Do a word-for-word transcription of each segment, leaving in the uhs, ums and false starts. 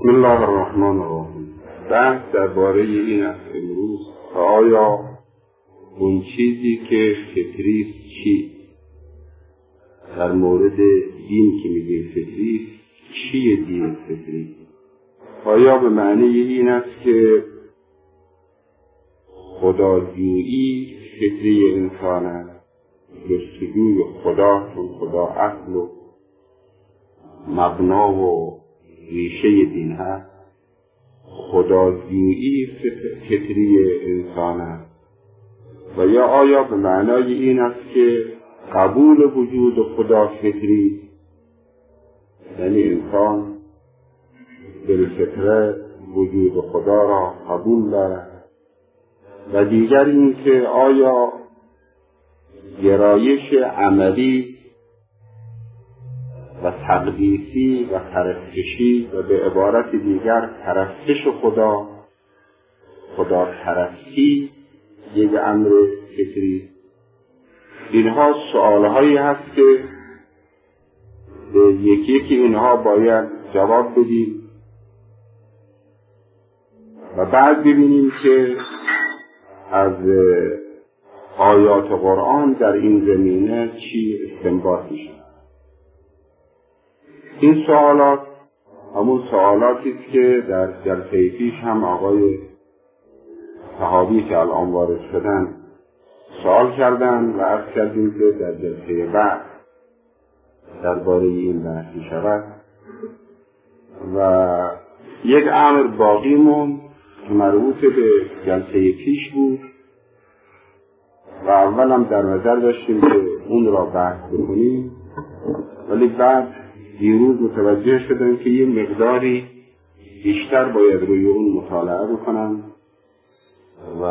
بسم الله الرحمن الرحیم. بحث درباره این است امروز که آیا اون چیزی که فطری چی؟ در مورد دین که میگه فطری، چیه دین فطری؟ آیا به معنی این است که خداجویی فطری انسان است، جستجوی خدا، چون خدا اصل و مبنا و ریشه دین هست، خداجویی فطری انسان است، و یا آیا به معنای این است که قبول وجود خدا فطری، یعنی انسان بالفطره وجود خدا را قبول دارد، و دیگر این که آیا گرایش عملی و تقدیسی و پرستشی و به عبارت دیگر پرستش خدا، خدا پرستی یک امر فطری. اینها سوالهایی هست که به یکی یکی اینها باید جواب بدیم و بعد ببینیم که از آیات قرآن در این زمینه چی استنباط میشه. این سوالات همون سوالاتی است که در جلسه پیش هم آقای صحابی که الان وارد شدن سوال کردن و عرض کردیم که در جلسه بعد درباره این بحث می شود. و یک امر باقی موند که مربوط به جلسه پیش بود و اول هم در نظر داشتیم که اون را بحث بکنیم، ولی بعد دیروز متوجه شدم که یه مقداری بیشتر باید روی اون مطالعه بکنم و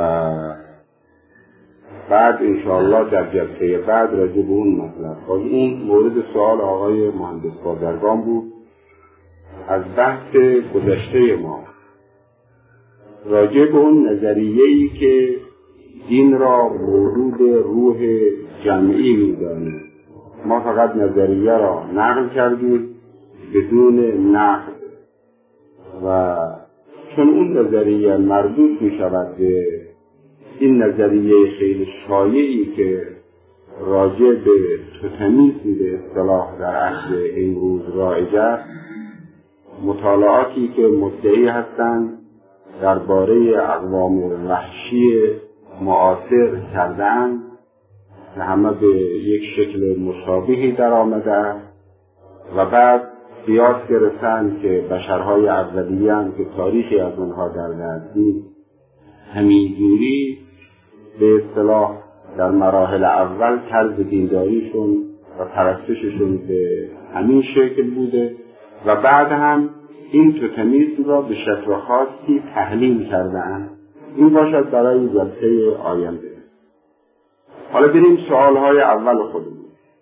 بعد انشاءالله در جلسه بعد راجع به اون مطلب. باز اون مورد سوال آقای مهندس بازرگان بود از بحث گذشته ما راجع به اون نظریه‌ای که دین را مورود روح جمعی می‌دانه. ما فقط نظریه را نقل کردیم بدون نقد، و چون اون نظریه مربوط می شود به این نظریه خیلی شایعی که راجع به توتمیسم به اصطلاح در عصر امروز رایج است، مطالعاتی که مدعی هستند درباره اقوام وحشی معاصر کردند که همه به یک شکل مشابهی در آمده و بعد قیاس گرفتن که بشرهای اولیه هم که تاریخی از اونها در دست نیست، همینجوری به اصطلاح در مراحل اول طرز دینداریشون و پرستششون به همین شکل بوده و بعد هم این توتمیسم را به شکل خاصی تحلیل کردن. این باشد برای جلسه آینده. حالا بریم سوالهای اول خودمون.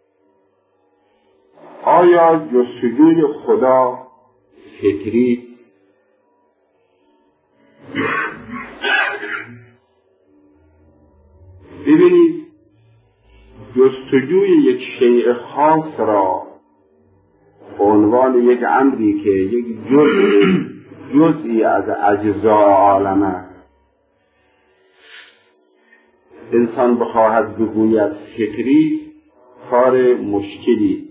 آیا جستجوی خدا فطری؟ ببینید، جستجوی یک شیء خاص را به عنوان یک امری که یک جزء جزئی از اجزای عالم است انسان بخواهد بگوید فطری، کار مشکلی.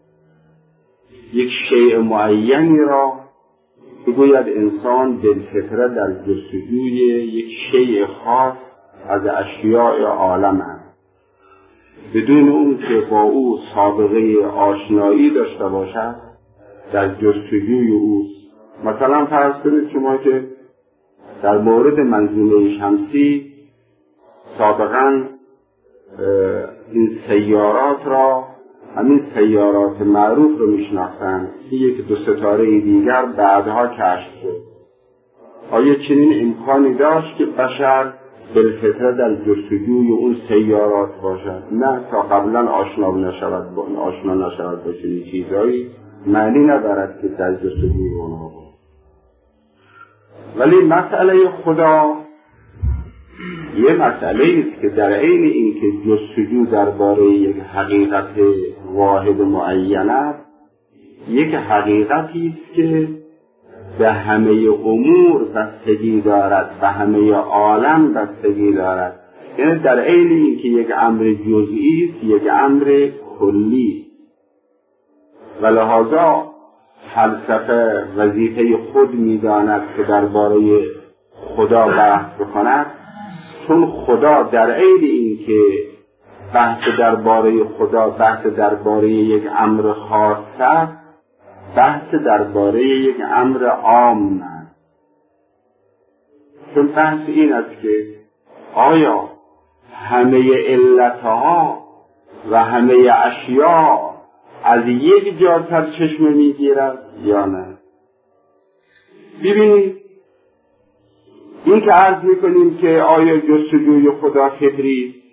یک شیء معینی را بگوید انسان بالفطره در جستجوی یک شیء خاص از اشیاء عالم است بدون اون که با او سابقه آشنایی داشته باشد در جستجوی اوست. مثلا فرض کنید شما که در مورد منظومه شمسی سابقا این سیارات را، همین سیارات معروف رو میشناختن که یک دو ستاره دیگر بعدها کشف شد. آیا چنین امکانی داشت که بشر بالفطره در جستجوی اون سیارات باشد؟ نه، تا قبلا آشنا نشود با آشنا نشود با چنین چیزایی معنی ندارد که در جستجوی اونها بود. ولی مسئله خدا یه مسئله است که در عین اینکه جستجو درباره یک حقیقت واحد معین است، یک حقیقتی است که به همه امور بستگی دارد، به همه عالم بستگی دارد. یعنی در عین اینکه یک امر جزئی است، یک امر کلی. و لذا فلسفه وظیفه خود می‌داند که درباره خدا بحث بکند، چون خدا در عین اینکه بحث درباره خدا بحث درباره یک امر خاص است، بحث درباره یک امر عام است. چون بحث این است که آیا همه علتها و همه اشیاء از یک جا سرچشمه میگیرد یا نه؟ ببینید، این که عرض میکنیم که آیا جستجوی خدا فطری است،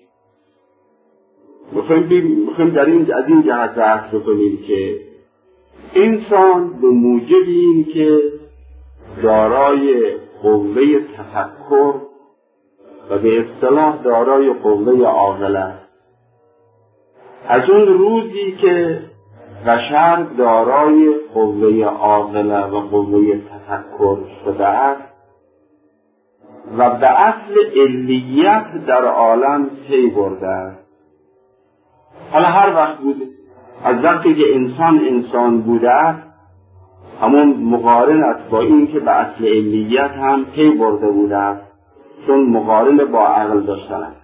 میخوایم در این از این جهت بحث بکنیم که انسان به موجب این که دارای قوه تفکر و به اصطلاح دارای قوه عاقله است. از اون روزی که بشر دارای قوه عاقله و قوه تفکر شده است و به اصل علیت در عالم پی برده است. حالا هر وقت بوده، از وقتی که انسان انسان بوده است، همون مقارن است با این که به اصل علیت هم پی برده بوده است، چون مقارن با عقل داشتن است.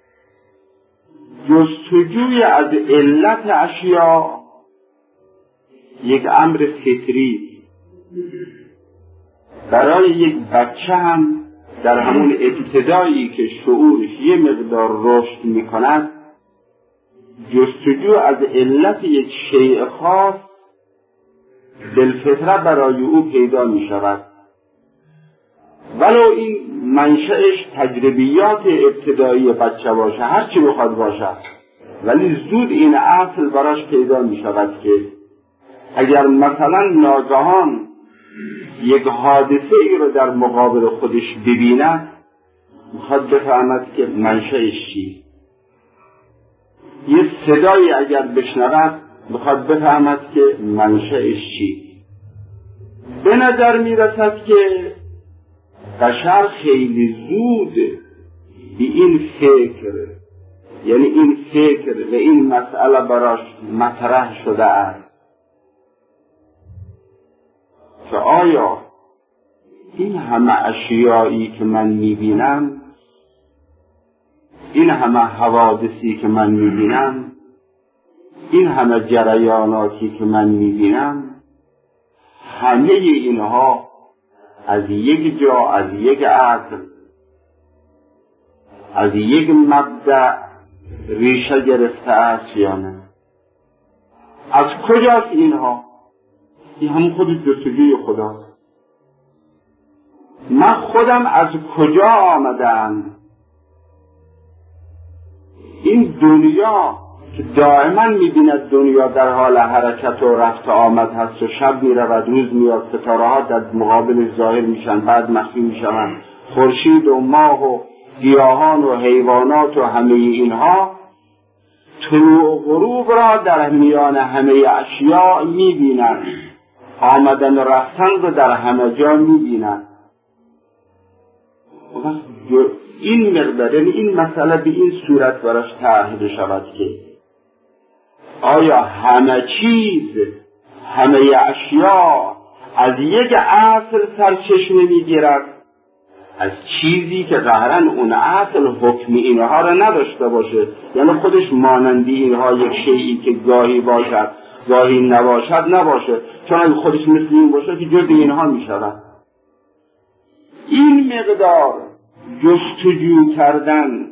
جستجوی از علت اشیاء یک امر فطری برای یک بچه هم در همون ابتدایی که شعورش یه مقدار رشد می کند، جستجو از علت یک شیء خاص بالفطره برای او پیدا می شود، ولو این منشأش تجربیات ابتدایی بچه باشه، هر چی بخواد باشه، ولی زود این اصل براش پیدا می شود که اگر مثلا ناگهان یک حادثه ای رو در مقابل خودش ببیند، میخواد بفهمد که منشأش چی. یه صدایی اگر بشنود، میخواد بفهمد که منشأش چی. به نظر میرسد که بشر خیلی زود به این فکر، یعنی این فکر و این مسئله براش مطرح شده است که آیا این همه اشیایی که من میبینم، این همه حوادثی که من میبینم، این همه جریاناتی که من میبینم، همه اینها از یک جا، از یک عقل، از یک مبدأ ریشه گرفته است یا نه؟ از کجاست اینها؟ این همون خود جستجوی خداست. من خودم از کجا آمدم؟ این دنیا که دائما می‌بیند دنیا در حال حرکت و رفت و آمد هست و شب می‌رود روز میاد، ستاره‌ها در مقابل ظاهر میشن بعد مخفی میشن، خورشید و ماه و گیاهان و حیوانات و همه اینها طلوع و غروب را در میان همه اشیاء می‌بینند، آمدن و رفتن رو در همه جا می‌بینند. این مقدار، یعنی این مسئله به این صورت براش طرح شود که آیا همه چیز، همه اشیاء از یک اصل سرچشمه میگیرد، از چیزی که ظاهراً اون اصل حکم اینها را نداشته باشه، یعنی خودش مانندی اینها یک شیئی که گاهی باشد گاهی نباشد نباشه، چون اگه خودش مثل این باشه که جز اینها میشود. این مقدار جستجو کردن،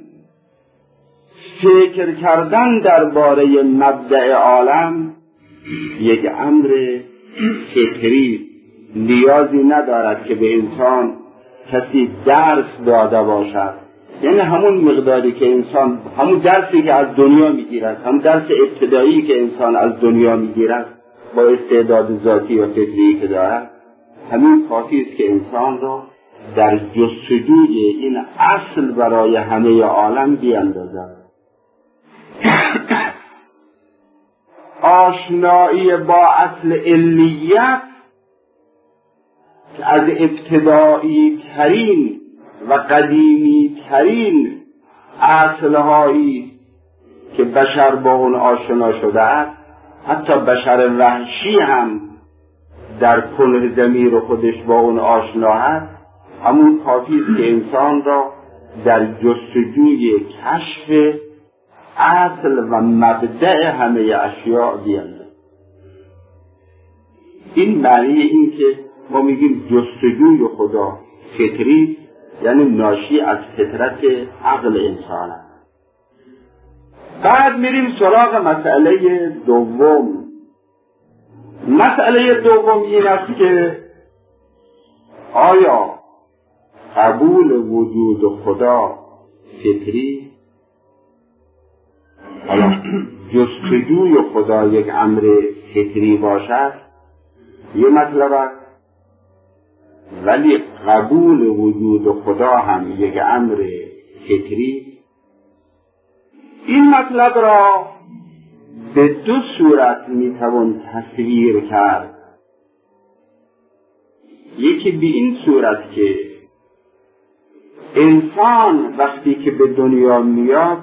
فکر کردن درباره مبدأ عالم یک امر فطری، نیازی ندارد که به انسان کسی درس داده باشد. یعنی همون مقداری که انسان، همون درسی که از دنیا میگیرد، همون درس ابتدایی که انسان از دنیا میگیرد با استعداد ذاتی و فطری که دارد، همین کافی است که انسان را در جستجوی این اصل برای همه عالم بیاندازد. آشنایی با اصل علیت که از ابتدایی ترین و قدیمی ترین اصلهایی که بشر با اون آشنا شده است، حتی بشر وحشی هم در کنه ضمیر خودش با اون آشنا است، همون کافی است که انسان را در جستجوی کشف اصل و مبدأ همه اشیاء بیاندازد. این معنی این که ما میگیم جستجوی خدا فطری، یعنی ناشی از فطرت عقل انسان است. بعد میریم سراغ مسئله دوم. مسئله دوم این است که آیا قبول وجود خدا فطری، حالا جستجوی خدا یک امر فطری باشد یه مطلب است، ولی قبول وجود خدا هم یک امر فطری. این مطلب را به دو صورت میتوان تصویر کرد. یکی به این صورت که انسان وقتی که به دنیا میاد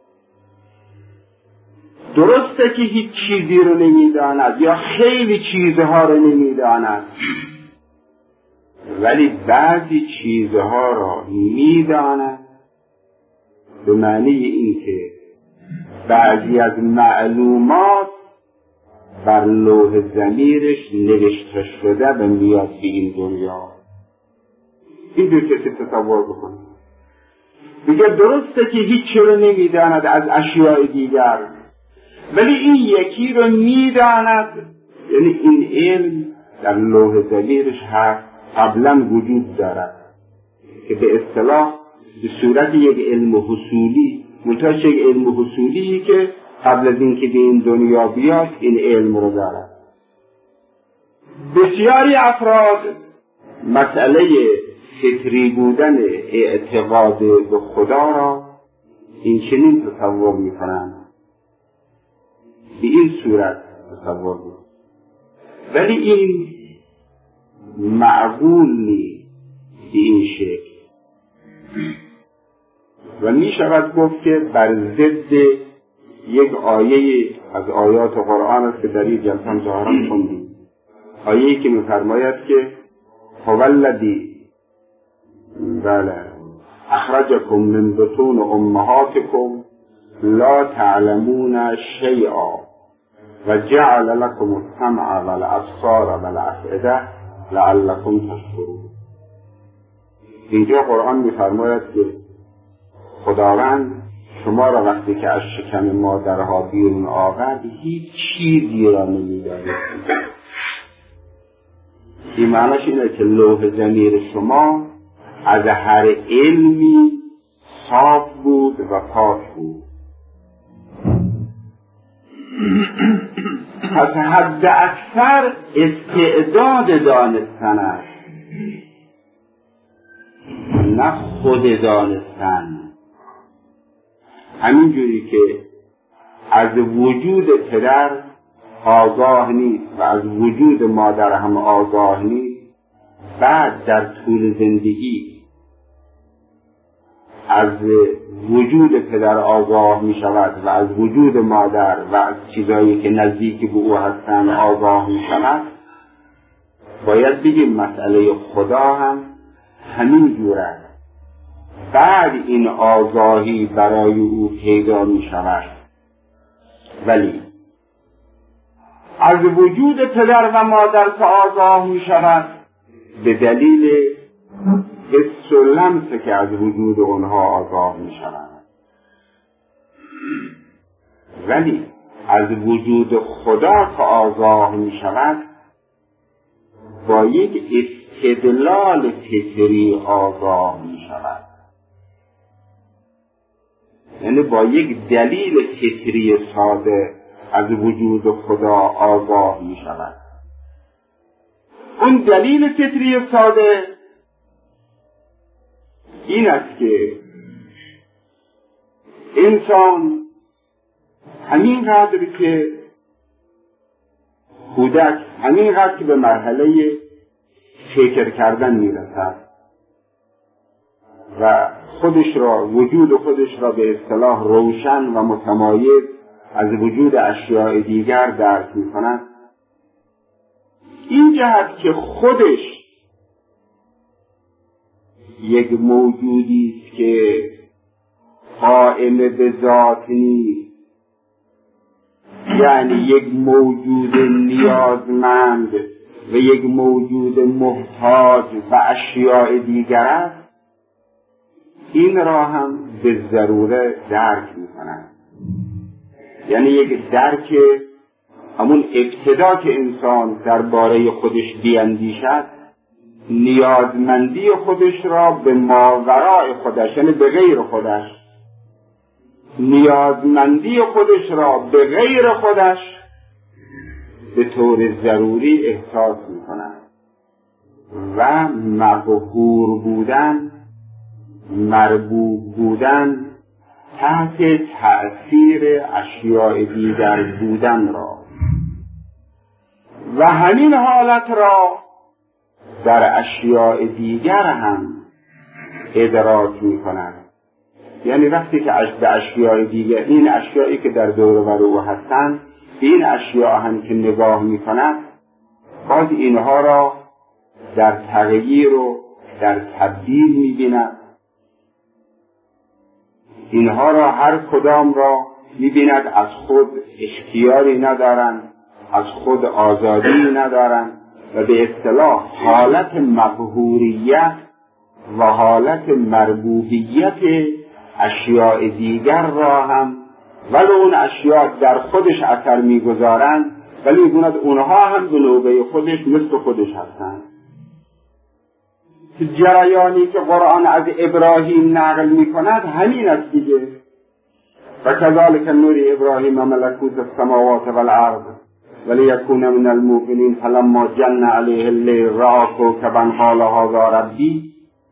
درسته که هیچ چیزی رو نمیداند یا خیلی چیزها رو نمیداند، ولی بعضی چیزها را میداند، به معنی این که بعضی از معلومات بر لوح ضمیرش نوشته شده و میاد به این دنیا. این دو کسی تصور بکنه. دیگه درسته که هیچ رو نمیداند از اشیاء دیگر، ولی این یکی رو میداند، یعنی این علم در لوح ضمیرش هست، قبلا وجود دارد که به اصطلاح به صورت یک علم حصولی، منتهاش یک علم حصولی که قبل از اینکه به این دنیا بیاد این علم رو دارد. بسیاری افراد مسئله فطری بودن اعتقاد به خدا را این چنین تصور میکنند، به این صورت تصور میکنند، ولی این معقول نیست به این شکل و می شود گفت که بر ضد یک آیه از آیات قرآن است که در این جلسه هم ظاهرا خوندیم. آیه‌ای که می‌فرماید که هو الذی بله اخرجکم من بطون امهاتکم لا تعلمون شیئا و جعل لكم السمع والابصار والافئده لعلكم تشکرون. اینجا قرآن می‌فرماید که خداوند شما را وقتی که از شکم مادرها بیرون آورد هیچ چیزی را نمی‌دانید. این معنیش اینه که لوح ضمیر شما از هر علمی صاف بود و پاک بود. پس حد اکثر استعداد دانستن است، نه خود دانستن. همین جوری که از وجود پدر آگاه نیست و از وجود مادر هم آگاه نیست، بعد در طول زندگی از وجود پدر آگاه می شود و از وجود مادر و از چیزایی که نزدیک به او هستند آگاه می شود، باید بگیم مسئله خدا هم همین جور است. بعد این آگاهی برای او پیدا می شود، ولی از وجود پدر و مادر که آگاه می شود به دلیل حس و لمس که از وجود آنها آگاه می شود، ولی از وجود خدا که آگاه می شود با یک استدلال فطری آگاه می شود، یعنی با یک دلیل فطری ساده از وجود خدا آگاه می شود. اون دلیل فطری ساده این است که انسان همینقدر که کودک همینقدر که به مرحله فکر کردن میرسد و خودش را، وجود خودش را به اصطلاح روشن و متمایز از وجود اشیاء دیگر درک میکند. این جهت که خودش یک موجودی است که قائم به ذات نیست، یعنی یک موجود نیازمند و یک موجود محتاج به اشیاء دیگر است، این را هم به ضروره درک می‌کند. یعنی یک درک همون ابتدا که انسان درباره خودش بیندیشد، نیازمندی خودش را به ماورای خودش، یعنی به غیر خودش، نیازمندی خودش را به غیر خودش به طور ضروری احساس می‌کند و مقهور بودن، مربوب بودن تحت تأثیر اشیاء دیگر بودن را و همین حالت را در اشیاء دیگر هم ادراک می کند. یعنی وقتی که به اشیاء دیگر، این اشیایی که در دور و بر او هستند، این اشیاء هم که نگاه می کند، باز اینها را در تغییر و در تبدیل می بیند. اینها را هر کدام را می بیند از خود اختیاری ندارند، از خود آزادی ندارند و به اصطلاح حالت مقهوریت و حالت مربوبیت اشیاء دیگر را هم، ولی اون اشیاء در خودش اثر میگذارند، ولی میگوید اونها هم به نوبه خودش مثل خودش هستند. جریانی که قرآن از ابراهیم نقل میکند همین است دیگه. و کذالک نوری ابراهیم ملکوت السماوات والارض ولیکون من الموقنین فلما جن علیه اللیل رأى کوکبا قال هذا ربی.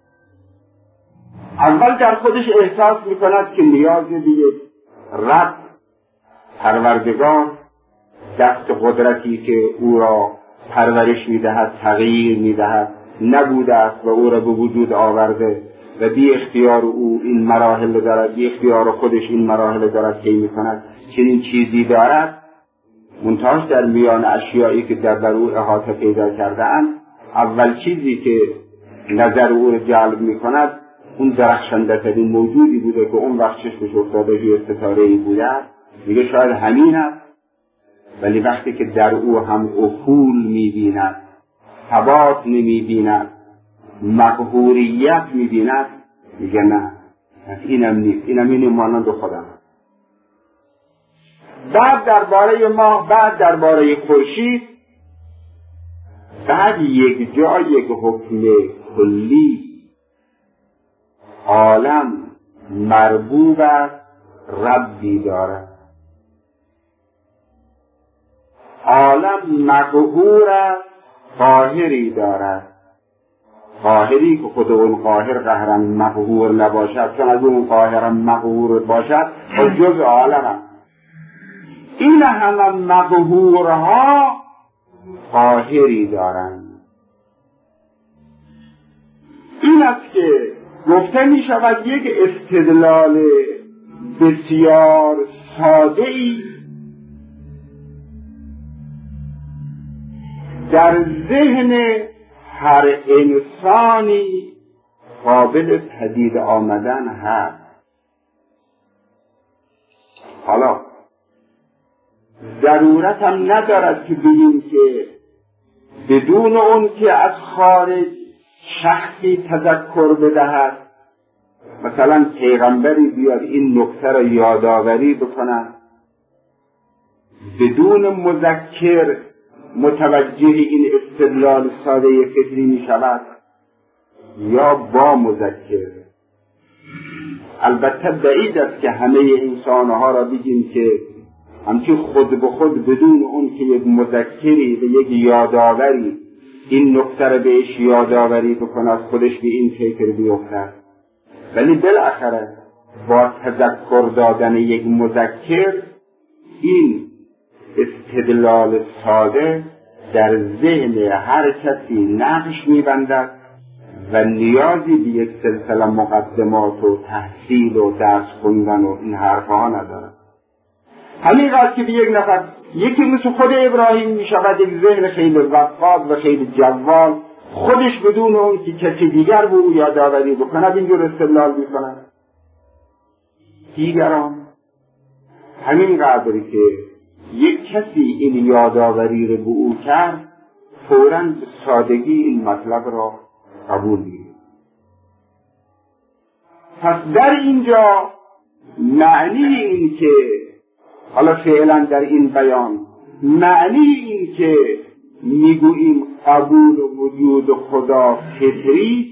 اول در خودش احساس میکند که نیاز دیگه رب، پروردگار، دست قدرتی که او را پرورش میدهد، تغییر میدهد، نبوده است و او را به وجود آورده و بی اختیار او این مراحل دارد، بی اختیار خودش این مراحل دارد طی میکند. چنین چیزی دارد، منتهاش در میان اشیایی که در بر او احاطه پیدا کرده اند، اول چیزی که نظر او را جلب میکند اون درخشنده ترین موجودی بوده که اون وقت چشمش افتاده روی ستاره‌ای بوده، میگه شاید همین است. ولی وقتی که در او هم افول میبیند، ثبات نمیبیند، مقهوریت میبیند، میگه نه، اینم نیست، اینم این مانند خودم. بعد درباره ماه، بعد درباره خورشید، بعد یک جا یک حکم کلی. عالم مربوب است، ربی دارد. عالم مقهور است، قاهری دارد. قاهری که خود اون قاهر قهرم مقهور نباشد، چون از اون قاهرم مقهور باشد و جز عالم است. این همه مقهورها قاهری دارند. این است که گفته می شود یک استدلال بسیار ساده ای در ذهن هر انسانی قابل پدید آمدن هست. حالا ضرورت هم ندارد که بگیم که بدون اون که از خارج شخصی تذکر بدهد، مثلا پیغمبری بیاد این نکته را یادآوری بکند، بدون مذکر متوجه این استدلال ساده فکری می شود یا با مذکر. البته بعید است که همه انسانها را بگیم که همچی خود به خود بدون اون که یک مذکری و یک یادآوری این نکته را بهش یادآوری بکند خودش به این فکر بیفتد. ولی بالاخره با تذکر دادن یک مذکر این استدلال ساده در ذهن هر کسی نقش می‌بندد و نیازی به یک سلسله مقدمات و تحصیل و درس خوندن و این حرفها ندارد. همین قدر که به یک نفر یکی مثل خود ابراهیم می‌شود یک ذهن خیلی وقاد و خیلی جوال، خودش بدون اون که کسی دیگر به او یادآوری بکند اینجور استدلال می‌کند. دیگران همین قدری که یک کسی این یادآوری رو به او کرد فوراً به سادگی این مطلب را قبول می‌کند. پس در اینجا معنی این که حالا فعلا در این بیان معنی این که میگوییم قبول وجود خدا فطری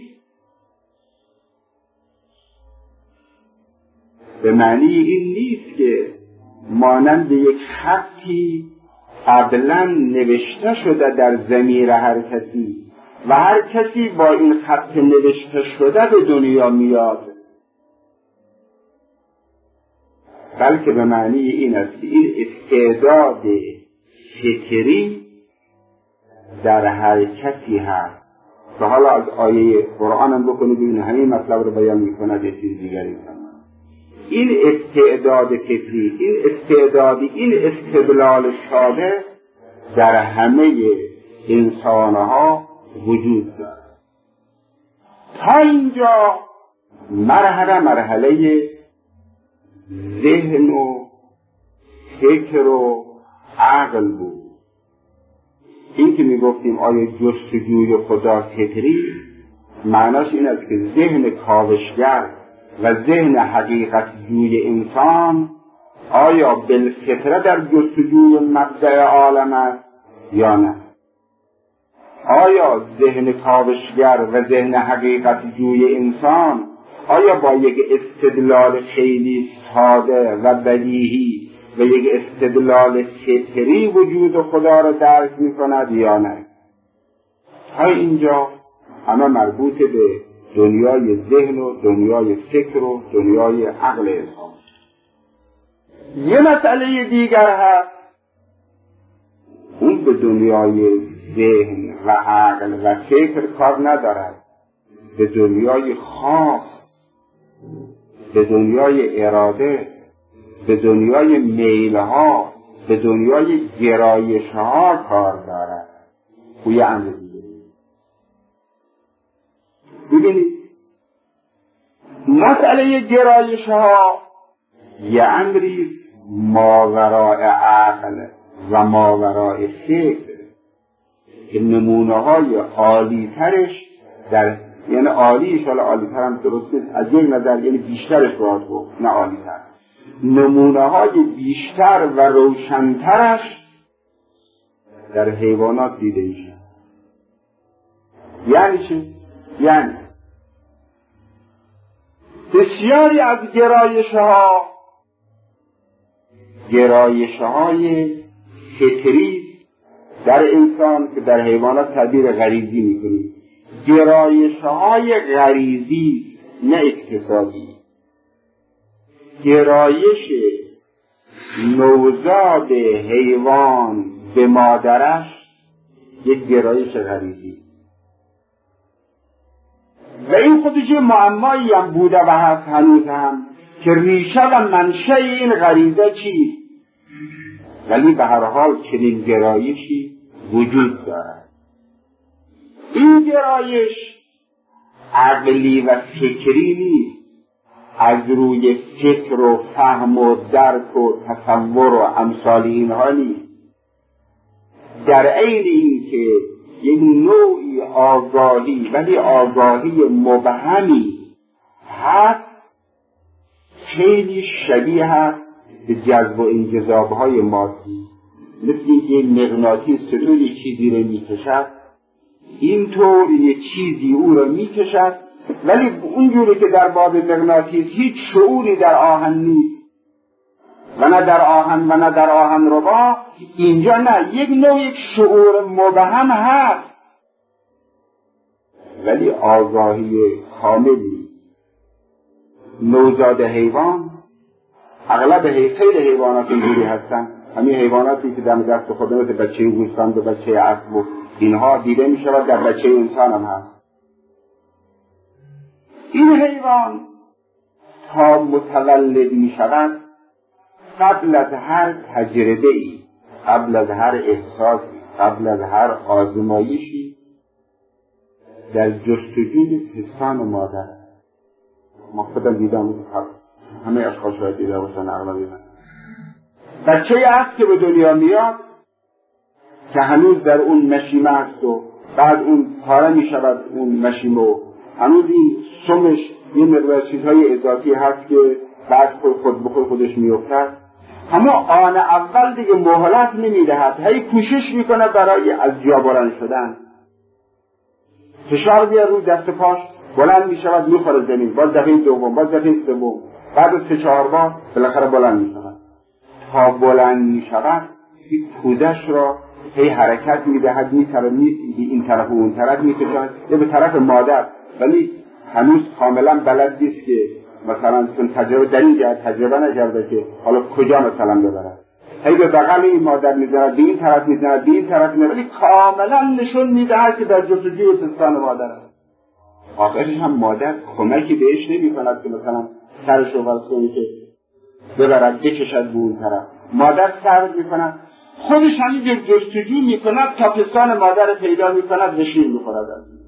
به معنی این نیست که مانند یک خطی قبلا نوشته شده در ضمیر هر کسی و هر کسی با این خط نوشته شده به دنیا میاد، بلکه به معنی این است که این استعداد فطری در هر کسی هست. و حالا از آیه قرآن هم بکنید ببینید همین مطلب رو بیان میکند یه چیز دیگری. این استعداد فطری، این استعداد، این استدلال ساده در همه انسانها وجود دارد. تا اینجا مرحله مرحله ذهن و فکر و عقل بود. این که میگفتیم آیا جستجوی خدا فطری، معناش این است که ذهن کاوشگر و ذهن حقیقت جوی انسان آیا بالفطره در جستجوی مبدأ عالم است یا نه؟ آیا ذهن کاوشگر و ذهن حقیقت جوی انسان آیا با یک استدلال خیلی ساده و بدیهی و یک استدلال فطری وجود خدا را درک می کند یا نه؟ تا اینجا همه مربوط به دنیای ذهن و دنیای فکر و دنیای عقل انسان. یه مسئله دیگر هست، اون به دنیای ذهن و عقل و فکر کار ندارد، به دنیای خاص، به دنیای اراده، به دنیای میلها، به دنیای گرایشها کار دارد. خوی امر دیگه ببینید، مسئله گرایشها یه امری ماوراء عقل و ماوراء فکر که نمونه های عالی ترش در یعنی عالیش، حالا عالی تر هم درست نیست از یک نظر، یعنی بیشترش باید گفت نه عالی تر، نمونه های بیشتر و روشنترش در حیوانات دیده میشه. یعنی چی؟ یعنی بسیاری از گرایش‌ها گرایش‌های فطری در انسان که در حیوانات تعبیر غریزی می‌کنیم، گرایش‌های غریزی نه اکتسابی. گرایش نوزاد حیوان به مادرش یک گرایش غریزی و این خودش معمایی هم بوده و هست هنوز هم که ریشه و منشأ این غریزه چیست، ولی به هر حال چنین گرایشی وجود دارد. این گرایش عقلی و فکری نیست، از روی فکر و فهم و درک و تصور و امثال اینها نیست، در عین این که یک نوعی آگاهی ولی آگاهی مبهمی هست، خیلی شبیه هست به جذب و انجذابهای مادی، مثل اینکه مغناطیس چطور یک چیزی رو میکشد، اینطور یک چیزی او رو میکشد، ولی اونجوری که در باب مغناطیس هیچ شعوری در آهن نیست و نه در آهن و نه در آهن ربا، اینجا نه، یک نوع یک شعور مبهم هست ولی آگاهی کاملی. نوزاد حیوان، اغلب خیلی حیوانات اینجوری هستن، همین حیواناتی که دم دست خود مثل بچه گوسفند و بچه اسب و اینها دیده می شود در بچه انسان هم هست. این حیوان تا متولد می شود قبل از هر تجربه ای، قبل از هر احساسی، قبل از هر آزمایشی در جستجوی پستان مادر. ما خودم دیدم، همه اشخاص شاید دیده باشن، اغلبی من بچه است که به دنیا میاد که هنوز در اون مشیمه است و بعد اون پاره می شود اون مشیمه و هنوز این سمش یه مقدار چیزهای اضافی هست که بعد خود بخور خودش میافتد. همون آن اول دیگه مهلت نمیدهد، هی کوشش میکنه برای از جا بلند شدن. فشار بیار روی دست پاش، بلند میشود، میخوره زمین، باز دفعه دوم، باز دفعه سوم، بعد از سه چهار بار بالاخره بلند میشود. تا بلند میشود این کودش را هی حرکت میدهد، میتره این طرف و اون طرف میکشد، یه به طرف مادر، ولی هنوز کاملا بلد نیست که مثلا چون تجربه در این جهت تجربه نکرده که حالا کجا مثلا ببرد. هی به بغل این مادر میزند، به این طرف میزند، به این طرف میزند، ولی کاملا نشون میدهد که در جستجوی پستان مادر است. آخرش هم مادر کمکی بهش نمی کند که مثلا سرش رو واسه که ببرد بکشد به اون طرف. مادر سر میکند، خودش همینجور جستجو میکند تا پستان مادر پیدا میکند و شیر میخورد.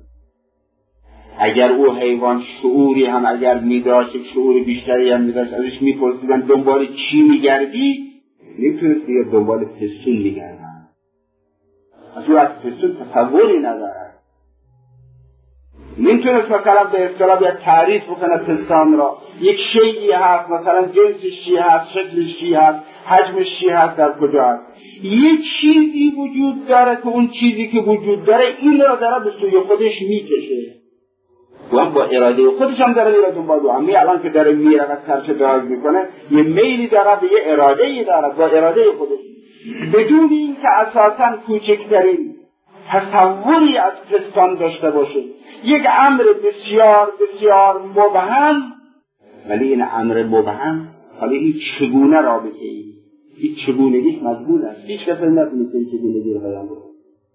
اگر او حیوان شعوری هم اگر میداشت، شعور بیشتری هم میداشت، ازش میپرسیدن دنبال چی میگردی، نمیتونست دیگه دنبال پستون میگردن. اصلا از پستون تصوری ندارد. نمیتونست مثلا به اصطلاح بیاد تعریف بکنه پستان را. یک شیئی هست، مثلا جنسش چی هست، شکلش چی هست، حجمش چی هست، در کجا هست. یک چیزی وجود داره که اون چیزی که وجود داره این را داره به سوی خودش میکشه. و با اراده خودش هم داره میره دنبال او. همین الان که داره میره و سرش دراز میکنه، یه میلی داره به یه اراده ای داره، با اراده خودش، بدون این که اساساً کوچکترین تصوری از پستان داشته باشه. یک امر بسیار بسیار مبهم، ولی این امر مبهم حالا این چگونه رابطه ای، این چگونگیش مضمون است، هیچ کسی نتونه که این چگونگی رو بیان بکنه،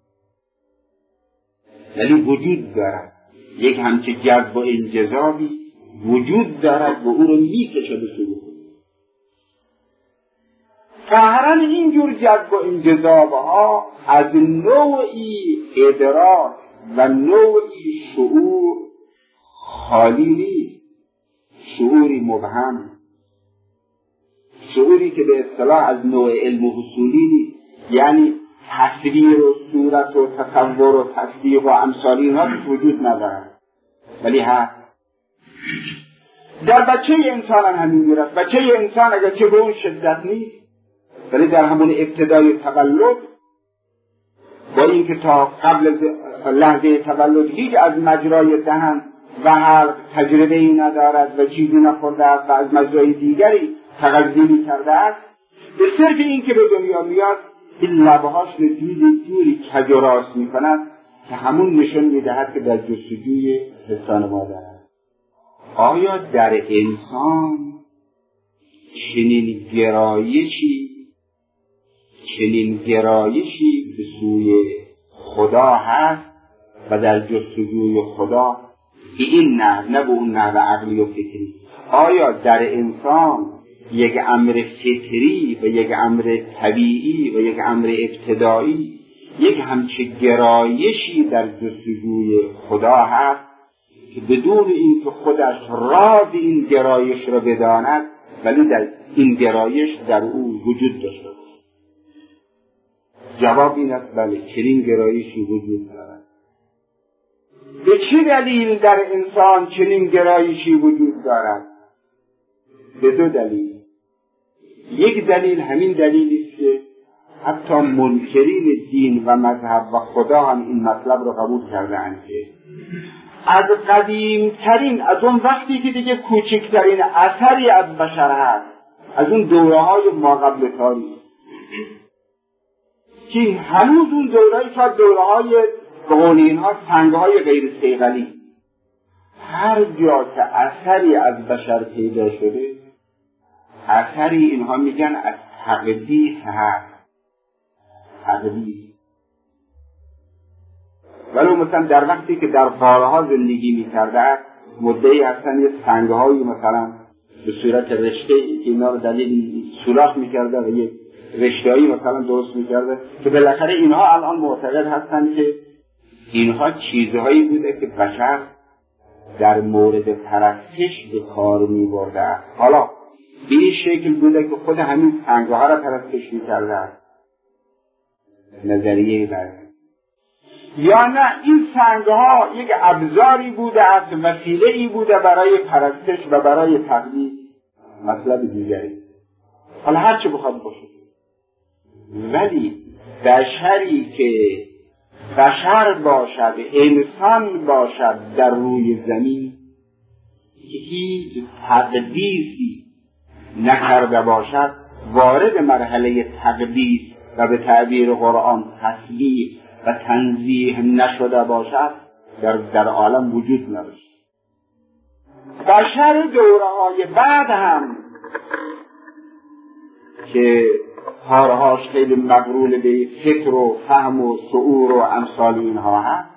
ولی وجود دارد. یک همچه جذب و انجذابی وجود دارد و او رو میکشه به سوی خود. ظاهراً اینجور جذب و انجذابها از نوعی ادراک و نوعی شعور خالی نیست، شعوری مبهم، شعوری که به اصطلاح از نوع علم و حصولی نیست، یعنی تصویر و صورت و تصور و تصدیق و امثال اینها وجود ندارد، ولی هست. در بچه انسان هم همین میرد. بچه انسان اگر چه به اون شدت نیست، ولی در همون ابتدای تولد، با اینکه تا قبل لحظه تولد هیچ از مجرای دهن و حلق تجربه ای ندارد و چیزی نخورده است و از مجرای دیگری تغذیه کرده است، به صرف این که به دنیا میاد این لبهاش لجوری جوری کج و راست میکند که همون نشون میدهد که در جستجوی پستان مادر است. آیا در انسان چنین گرایشی چنین گرایشی به سوی خدا هست و در جستجوی خدا به این نحو، نه به اون نحو عقلی و فکری؟ آیا در انسان یک امر فطری و یک امر طبیعی و یک امر ابتدایی یک همچه گرایشی در جستجوی خدا هست که بدون این که خودش راز این گرایش را بداند ولی در این گرایش در او وجود داشته باشد؟ جواب این است بله، چنین گرایشی وجود دارد. به چه دلیل در انسان چنین گرایشی وجود دارد؟ به دو دلیل. یک دلیل همین دلیلی است که حتی منکرین دین و مذهب و خدا هم این مطلب رو قبول کرده‌اند که از قدیمترین، از اون وقتی که دیگه کوچکترین اثری از بشر هست، از اون دوره‌های ما قبل تاریخ، که هنوز اون دوره‌ای شاید دوره‌های به قول اینها سنگ‌های غیر صیقلی، هر جا که اثری از بشر پیدا شده، اثری اینها میگن از تقدیس هست. تقدیس. ولی مثلا در وقتی که در غارها زندگی می‌کرده است، مدعی هستن یه سنگ‌هایی مثلا به صورت رشته‌ای که اینا رو در یک سوراخ می‌کرده و یک رشته‌ای مثلا درست می‌کرده که بالاخره اینها الان معتقد هستن که اینها چیزهایی بوده که بشر در مورد پرستش به کار می‌برده است. حالا به این شکل بوده که خود همین سنگ‌ها را پرستش می‌کرده است. نظریه برای یا نه این سنگ‌ها یک ابزاری بوده است، وسیله‌ای بوده برای پرستش و برای تقدیس مطلب دیگری. حالا هر چه بخواد باشه، ولی بشری که بشر باشد، انسان باشد در روی زمین که هیچ تقدیسی نکرده باشد، وارد مرحله تقدیس و به تعبیر قرآن تسبیح و تنزیه نشده باشد، در, در عالم وجود نداشت. بشر دوره‌های بعد هم که کارهاش خیلی مغرور به فکر و فهم و شعور و امثال اینها هست،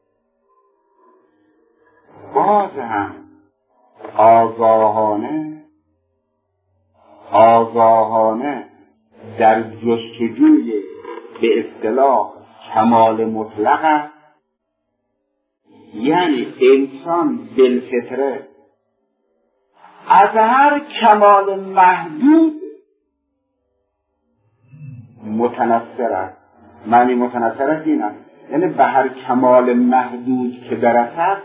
باز هم آگاهانه آگاهانه در جستجوی به اصطلاح کمال مطلق است. یعنی انسان بالفطره از هر کمال محدود متنفر است. معنی متنفر است این است، یعنی به هر کمال محدود که برسد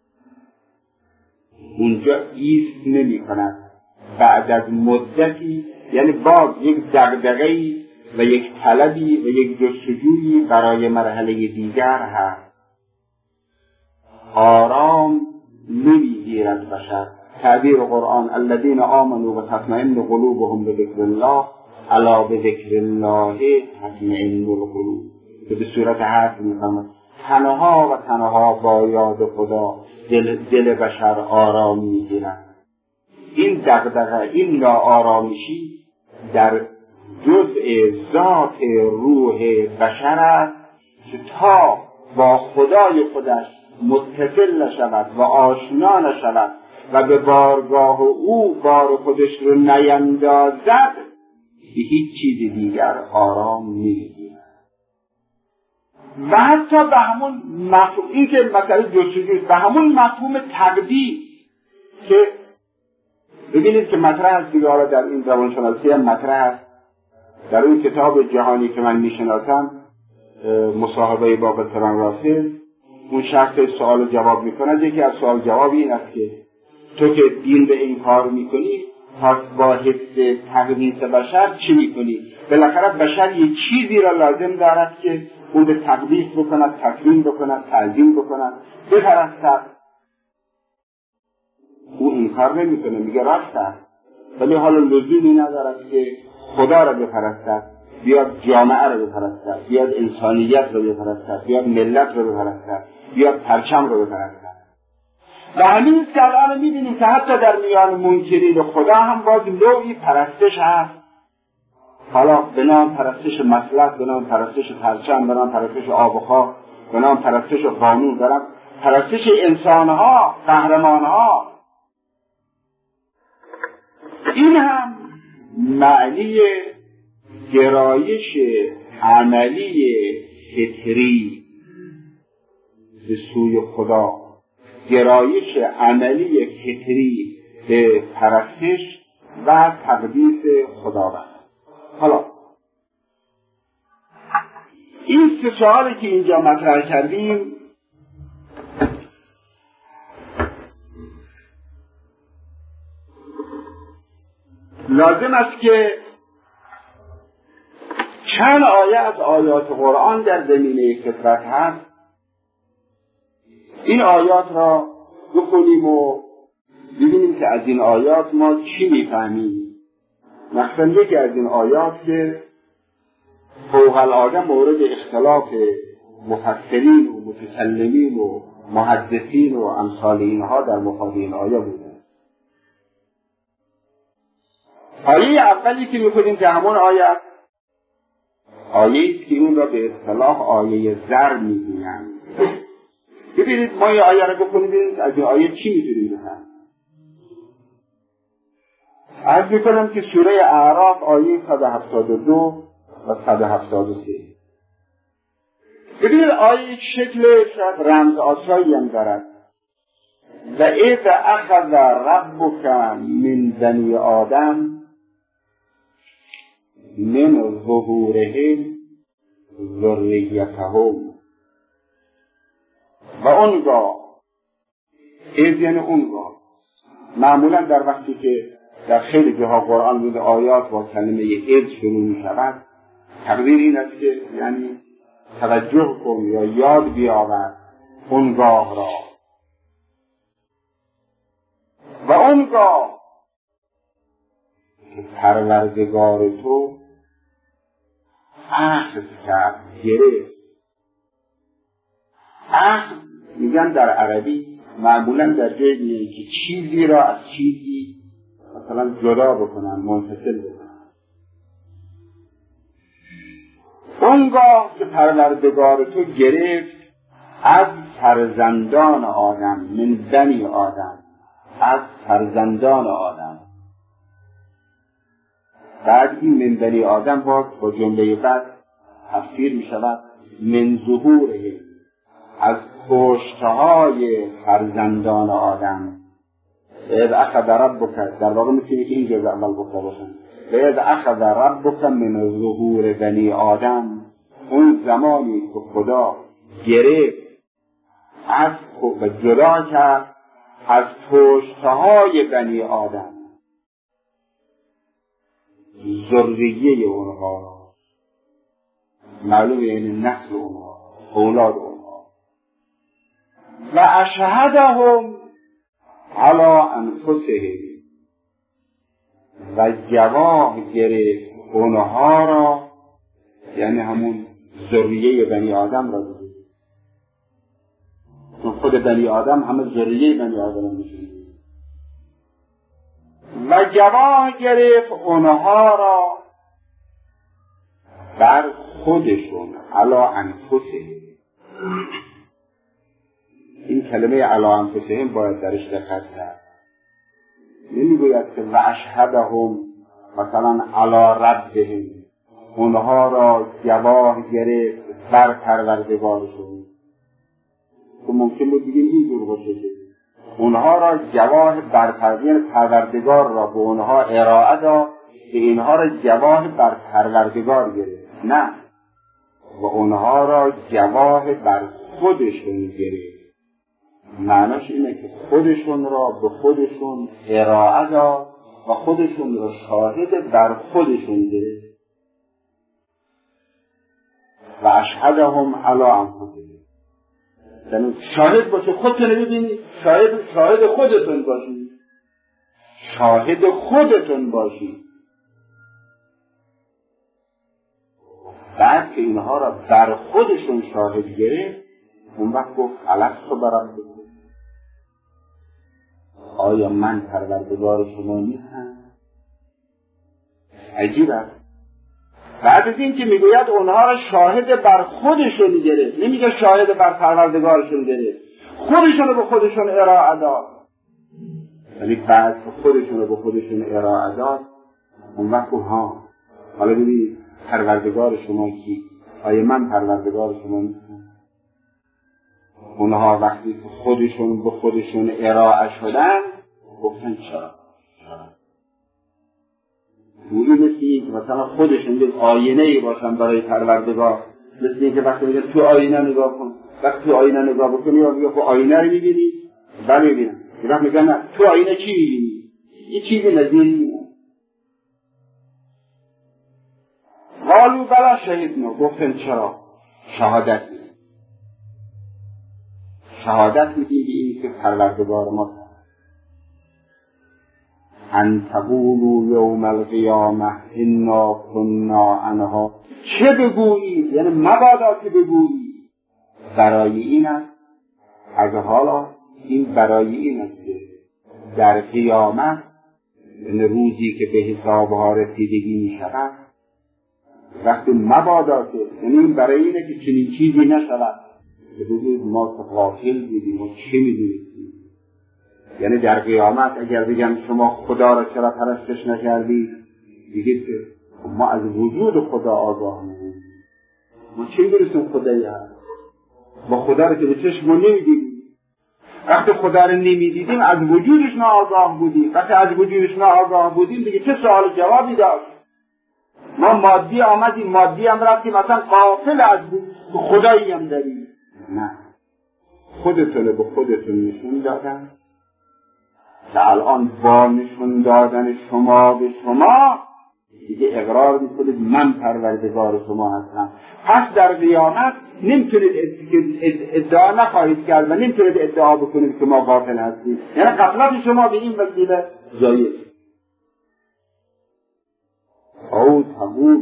اونجا ایست نمی کند. بعد از مدتی یعنی باز یک دغدغه‌ای و یک طلبی و یک جستجویی برای مرحله دیگر هست. آرام نمیگیرد بشر. تعبیر قرآن الذین آمنوا و تطمئن قلوبهم بذکر الله الا بذکر الله تطمئن القلوب، که به صورت حرف می‌فرماید تنها و تنها با یاد خدا دل, دل بشر آرام میگیرد. این دغدغه، این ناآرامیشی در جزء ذات روح بشر است که تا با خدای خودش متصل نشود و آشنا نشود و به بارگاه او بار خودش رو نیندازد، به هیچ چیز دیگر آرام نمیگیرد. و حتی به همون مفهوم، این که مسئله جستجوی به همون مفهوم تقدیس که ببینید که مطرح است دیگه، حالا در این روانشناسی هم مطرح است. در اون کتاب جهانی که من میشناسم، مصاحبه با برتراند راسل، اون شخص سوال جواب میکنه. یکی از سوال جواب این است که تو که دین به این کار میکنی، پس با حس تقدیس بشر چی میکنی؟ بالاخره بشر یک چیزی را لازم دارد که اون به تقدیس بکند، تکریم بکند، تعظیم بکند، بپرستد. او این کار نمیکنه، میگه راست است، ولی حالا لزومی ندارد که خدا را بپرستد، بیاد جامعه را بپرستد، بیاد انسانیت را بپرستد، بیاد ملت را بپرستد، بیاد پرچم را بپرستد. و همین است که الان میبینیم که حتی در میان منکرین خدا هم باز نوعی پرستش هست. حالا به نام پرستش مسلک، به نام پرستش پرچم، به نام پرستش آب و خاک، به نام پرستش قانون، دارم پرستش انسانها، قهرمانها. این هم معنی گرایش عملی فطری به سوی خدا، گرایش عملی فطری به پرستش و تقدیس خداوند. حالا این سه سوالی که اینجا مطرح کردیم لازم است که چند آیه از آیات قرآن در زمینه فطرت هست، این آیات را بخونیم و ببینیم که از این آیات ما چی میفهمیم. مثلا یکی از این آیات که فوق العاده مورد اختلاف مفسرین و متکلمین و محدثین و امثال اینها در مفاد این آیه بوده. آیه اولی که می‌خونیم که همون آیه آیه است که اون را به اصطلاح آیه زر می‌گویند. ببینید ما یه آیه را بخونیم ببینید از این آیه چی می‌تونیم بفهمیم. عرض می‌کنم که سوره اعراف آیه صد و هفتاد و دو و صد و هفتاد و سه. ببینید آیه شکل شاید رمز آسایی هم دارد. و اذ اخذ ربک من بنی آدم من ظهورهم ذریتهم و اونگاه، اذ یعنی اونگاه. معمولا در وقتی که در خیلی جاها قرآن میگه آیات با کلمه اذ شروع می شود، تقدیر این است که یعنی توجه کن یا یاد بیاور اونگاه را. و اونگاه که پروردگار تو اخذ کرد، گرفت. اخذ میگن در عربی معمولا در جای دیگه که چیزی را از چیزی مثلا جدا بکنن، منفصل بکنن. اونگاه که پروردگار تو گرفت از فرزندان آدم، من بنی آدم، از فرزندان آدم. بعد این من بنی آدم باز با جمله بعد تفسیر می شود من ظهوره، از پشتهای فرزندان آدم. اذ اخذ ربک، در واقع میتونی که این جزء اول گفته باشن. اذ اخذ ربک من ظهور بنی آدم، اون زمانی که خدا گرفت از و جدا کرد از پشتهای بنی آدم ذریه اونها را، معلومه یعنی نسل اونها، اولاد اونها. و اشهدهم علی انفسهم، و گواه گرفت اونها را، یعنی همون ذریه بنی آدم را بگید. چون خود بنی آدم همه ذریه بنی آدم میشه. و گواه گرفت اونها را بر خودشون، علی انفسهم. این کلمه علی انفسهم باید درش دقت کرد. نمیگوید که و اشهدهم مثلا علی ربهم، اونها را گواه گرفت بر پروردگارشون. تو ممکن بود بگیم اینجور باشه که اونها را گواه بر پروردگار را به اونها ارائه داد که اینها را گواه بر پروردگار گرفت. نه، و اونها را گواه بر خودشون گرفت. معناش اینه که خودشون را به خودشون ارائه داد و خودشون را شاهد بر خودشون گرفت. و اشهدهم علی انفسهم، یعنی شاهد باشه، خودتون ببینید، شاهد شاهد خودتون باشید، شاهد خودتون باشید. بعد که اینها را بر خودشون شاهد گرفت، اون وقت گفت الست بربکم، آیا من پروردگار شما نیستم؟ عجیب است. بعد از این که میگوید اونها را شاهد بر خودشون گرفت، نمیگه شاهد بر پروردگارشون گرفت، خودشون رو به خودشون ارائه داد. یعنی بعد که خودشون رو به خودشون ارائه داد، اون وقت ها حالا ببینید پروردگار شما کی؟ آیا من پروردگار شما نیستم؟ اونها وقتی که خودشون به خودشون ارائه شدن گفتن چرا؟ مولی مثل این که مثلا خودشون یک آینه ای باشن برای پروردگار، مثل این که وقتی میگن تو آینه نگاه کن، وقتی تو آینه نگاه بکنی یا میگه خب آینه رو میبینی؟ بله میبینم. وقتی میگن نه تو آینه چی میبینی؟ یه چیزی نظیر میبینم. قالوا بلا شهدنا، گفتن چرا؟ شهادت میدیم، شهادت میدیم به این که پروردگار ما ان تقولوا یوم القیامه انا کنا عنها، چه بگویید، یعنی مبادا که بگویید برای این است، از حالا این برای این است که در قیامت این روزی که به حسابها رسیدگی می شود وقتی مبادا که یعنی برای اینه که چنین چیزی نشود که بگید ما غافل بودیم ما چه میدونستیم. یعنی در قیامت اگر بگم شما خدا را چرا پرستش نکردید بگید که ما از وجود خدا آگاه نبودیم، ما چه میدونستیم خدایی هست، با خدا را که به چشم ما نمیدیدیم. وقتی خدا را نمیدیدیم از وجودش ناآگاه بودیم. وقتی از وجودش ناآگاه بودیم دیگه چه سوال جوابی داشت؟ ما مادی آمدیم مادی هم رفتیم مثلا غافل از خدایی هم داریم. نه، خودتونه به خودتون نشون دادن که الان با نشون دادن شما به شما دیگه اقرار میکنید من پروردگار شما هستم. پس در قیامت نمیتونید ادعا نخواهید کرد و نمیتونید ادعا بکنید که ما غافل هستیم. یعنی غفلت شما به این وسیله زایل. او تقولوا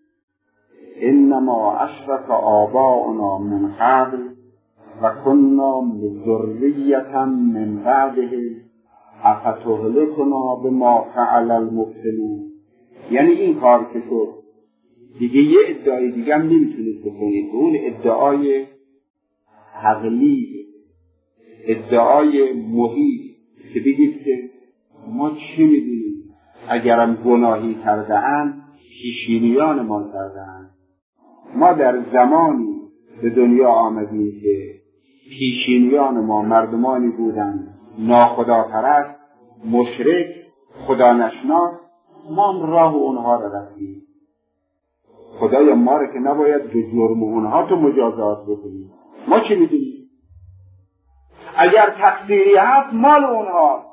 انما اشرک آباؤنا من قبل و کنا ذریة من بعده افتهلکنا بما فعل المبطلون. یعنی این کار که شد دیگه یه ادعای دیگه هم نمیتونید بکنید، اون ادعای عقلی، ادعای محیط که بگید که ما چه میدونیم اگرم گناهی کرده‌اند پیشینیان ما کرده‌اند. ما در زمانی به دنیا آمدیم که پیشینیان ما مردمانی بودند ناخداپرست، مشرک، خدا نشناس، ما هم راه اونها را رفتیم. خدایا ما را که نباید به جرم اونها تو مجازات بکنیم، ما چی میدونیم؟ اگر تقصیری هست مال اونها.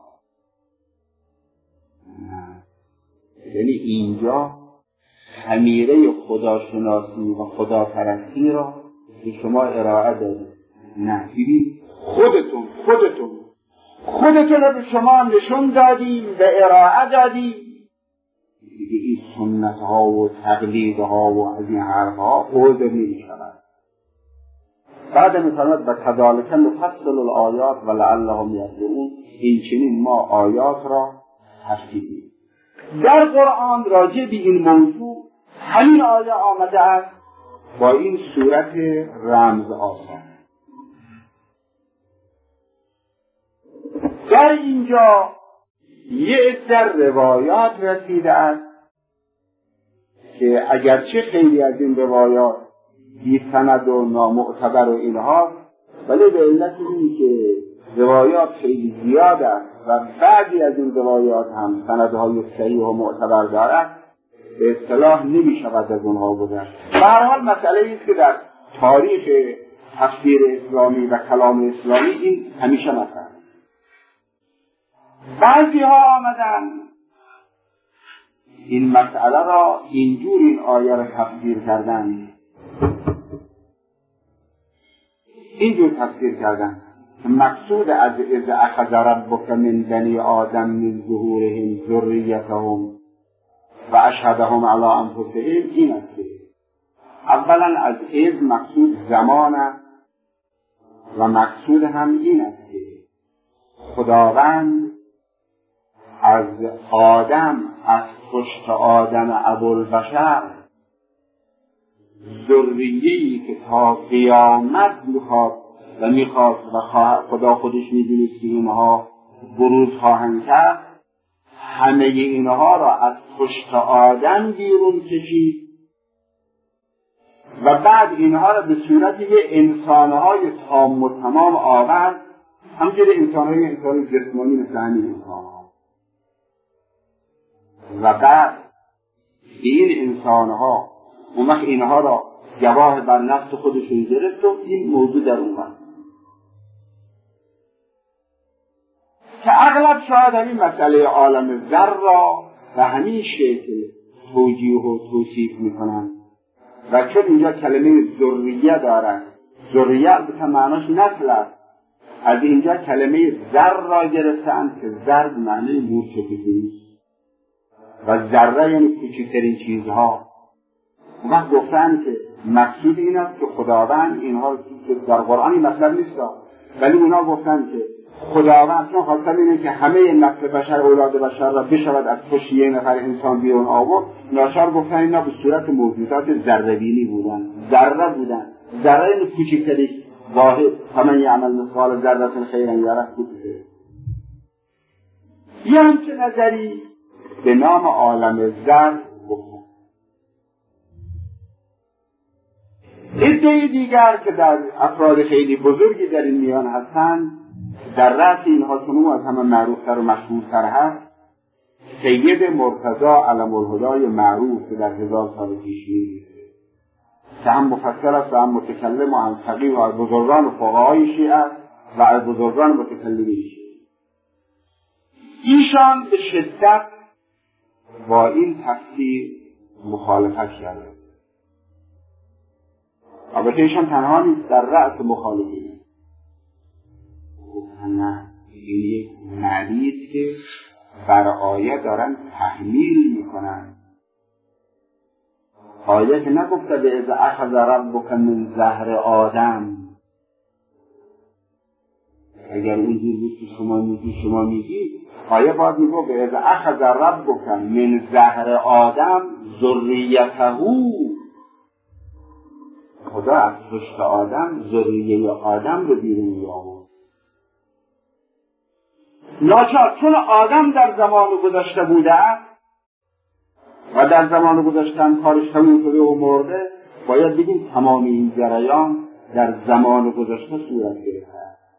یعنی اینجا خمیره خداشناسی و خداپرستی را به شما ارائه دادید. نه، ببین خودتون خودتون خودتون را به شما نشون دادیم و ارائه دادیم. دیگه این سنت ها و تقلید ها و از این حرف ها خود نمی شود. بعد می فرماید و کذالک نفصل الآیات و لعلهم یرجعون. این چنین ما آیات را تفصیل در قرآن راجع به این موضوع همین آیه آمده است با این صورت رمز آسان. در اینجا یه عده روایات رسیده است که اگرچه خیلی از این روایات بی سند و نامعتبر و اینها، ولی به علت این که روایات خیلی زیاد است و بعضی از این روایات هم سندهای صحیح و معتبر دارد به اصطلاح نمی شود از اونها گذشت. به هر حال مسئله است که در تاریخ تفسیر اسلامی و کلام اسلامی این همیشه مطرح. بعضی ها آمدن این مسئله را اینجور این آیه را تفسیر کردن، اینجور تفسیر کردن مقصود از اذ اخذ ربک من بنی آدم من ظهورهم ذریتهم و اشهدهم علی انفسهم این است که اولا از اذ مقصود زمان است و مقصود هم این است که خداوند از آدم، از پشت آدم ابوالبشر ذریه‌ای که تا قیامت میخواد و میخواست و خدا خودش میدونست که اینها بروز خواهند کرد، همه اینها را از پشت آدم بیرون کشید و بعد اینها را به صورت یه انسانهای تام و تمام آورد، همچنین انسانهای انسان جسمانی مثل همین انسانها، و بعد این انسانها اون وقت اینها را گواه بر نفس خودشون گرفت و این موضوع در اومد که اغلب شاید همین مسئله عالم ذر را به همین شکل توجیه و توصیف میکنن و چون اینجا کلمه ذریه دارن، ذریه به معناش نسل است، از اینجا کلمه ذر را گرفتن که ذر به معنی مورچه‌پیچی و ذره یعنی کوچکترین چیزها. اون وقت گفتن که مقصود این است که خداوند اینها رو در قرآن این مطلب نیست، ولی اونا گفتن که خداوند چون خواستن اینه که همه نسل بشر، اولاد بشر را بشود از پشت یه نفر انسان بیرون آورد، ناچار گفتن اینا به صورت موجودات ذره‌بینی بودن، ذره بودن، ذره این کوچکترین واحد، فمن یعمل مثقال ذره خیرا یره. یه همچه نظری به نام عالم ذر گفتن. عده دیگر که در افراد خیلی بزرگی در این میان هستند، در رأس اینها چون از همه معروفتر و مشهورتر هست سید مرتضی علم الهدای معروف که در هزار سال پیش می‌گیره که هم مفسر است و هم متکلم و هم فقیه و از بزرگان و فقهای شیعه است و از بزرگان متکلمین شیعه. ایشان به شدت با این تفسیر مخالفت کرده. البته ایشان تنها نیست، در رأس مخالفین. نه، این یک معنیست که بر آیه دارن تحمیل میکنن. آیه که نگفته به اذ اخذ ربک من زهر آدم، اگر اونجور بود که شما میگی شما میگی آیه باید میگو به اذ اخذ ربک من زهر آدم ذریته، خدا از پشت آدم ذریه آدم رو بیرون می‌آورد. ناچار چون آدم در زمان گذشته بوده و در زمان گذشتن کارش تموم شده و مرده، باید بگیم تمام این جریان در زمان گذشته صورت گرفته.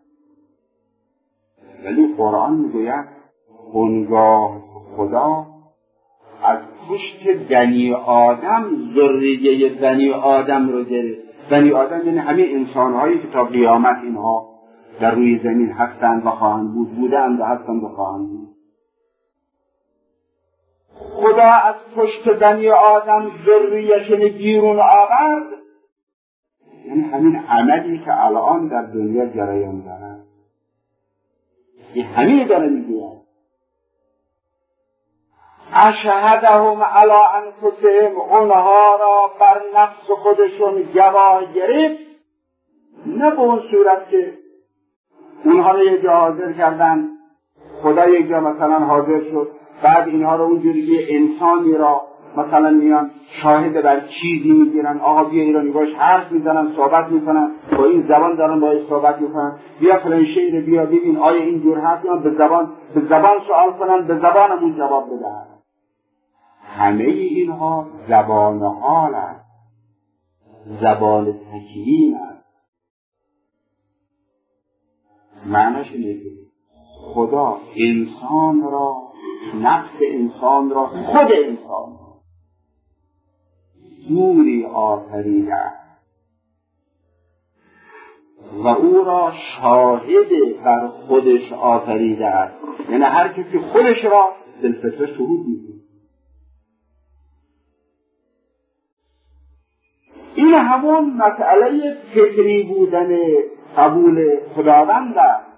ولی قرآن میگوید اونگاه خدا از پشت بنی آدم ذریه بنی آدم رو گرفت. بنی آدم یعنی همه انسان‌هایی که تا قیامت اینها در روی زمین هستند و خواهند بود، بودند و هستند و خواهند بود. خدا از پشت بنی آدم ذریه‌شون بیرون آورد، یعنی همین عملی که الان در دنیا جریان دارد. این همین داره میگوید اشهدهم علی انفسهم، اونها را بر نفس خودشون گواه گرفت، نه به اون صورت که اونها رو یک جا حاضر کردن، خدا یک جا مثلا حاضر شد، بعد اینها رو اونجوری که انسانی را مثلا میان شاهد بر چیزی میگیرن، آقا بیا ایرانی باش حرف میزنن، صحبت میکنن، با این زبان دارن باید صحبت میکنن، بیا فلان شعر بیا ببین آیا این جور حرف میان، به زبان به زبان سوال کنن، به زبانمون جواب بدن. همه اینها زبان حال است، زبان تکوین است. معنیش اینه که خدا انسان را، نفس انسان را، خود انسان را نوری آفریده و او را شاهد بر خودش آفریده است. یعنی هر کسی خودش را بالفطره شهود می‌کنه. این همون مسئله فطری بودن قبول خداوند است.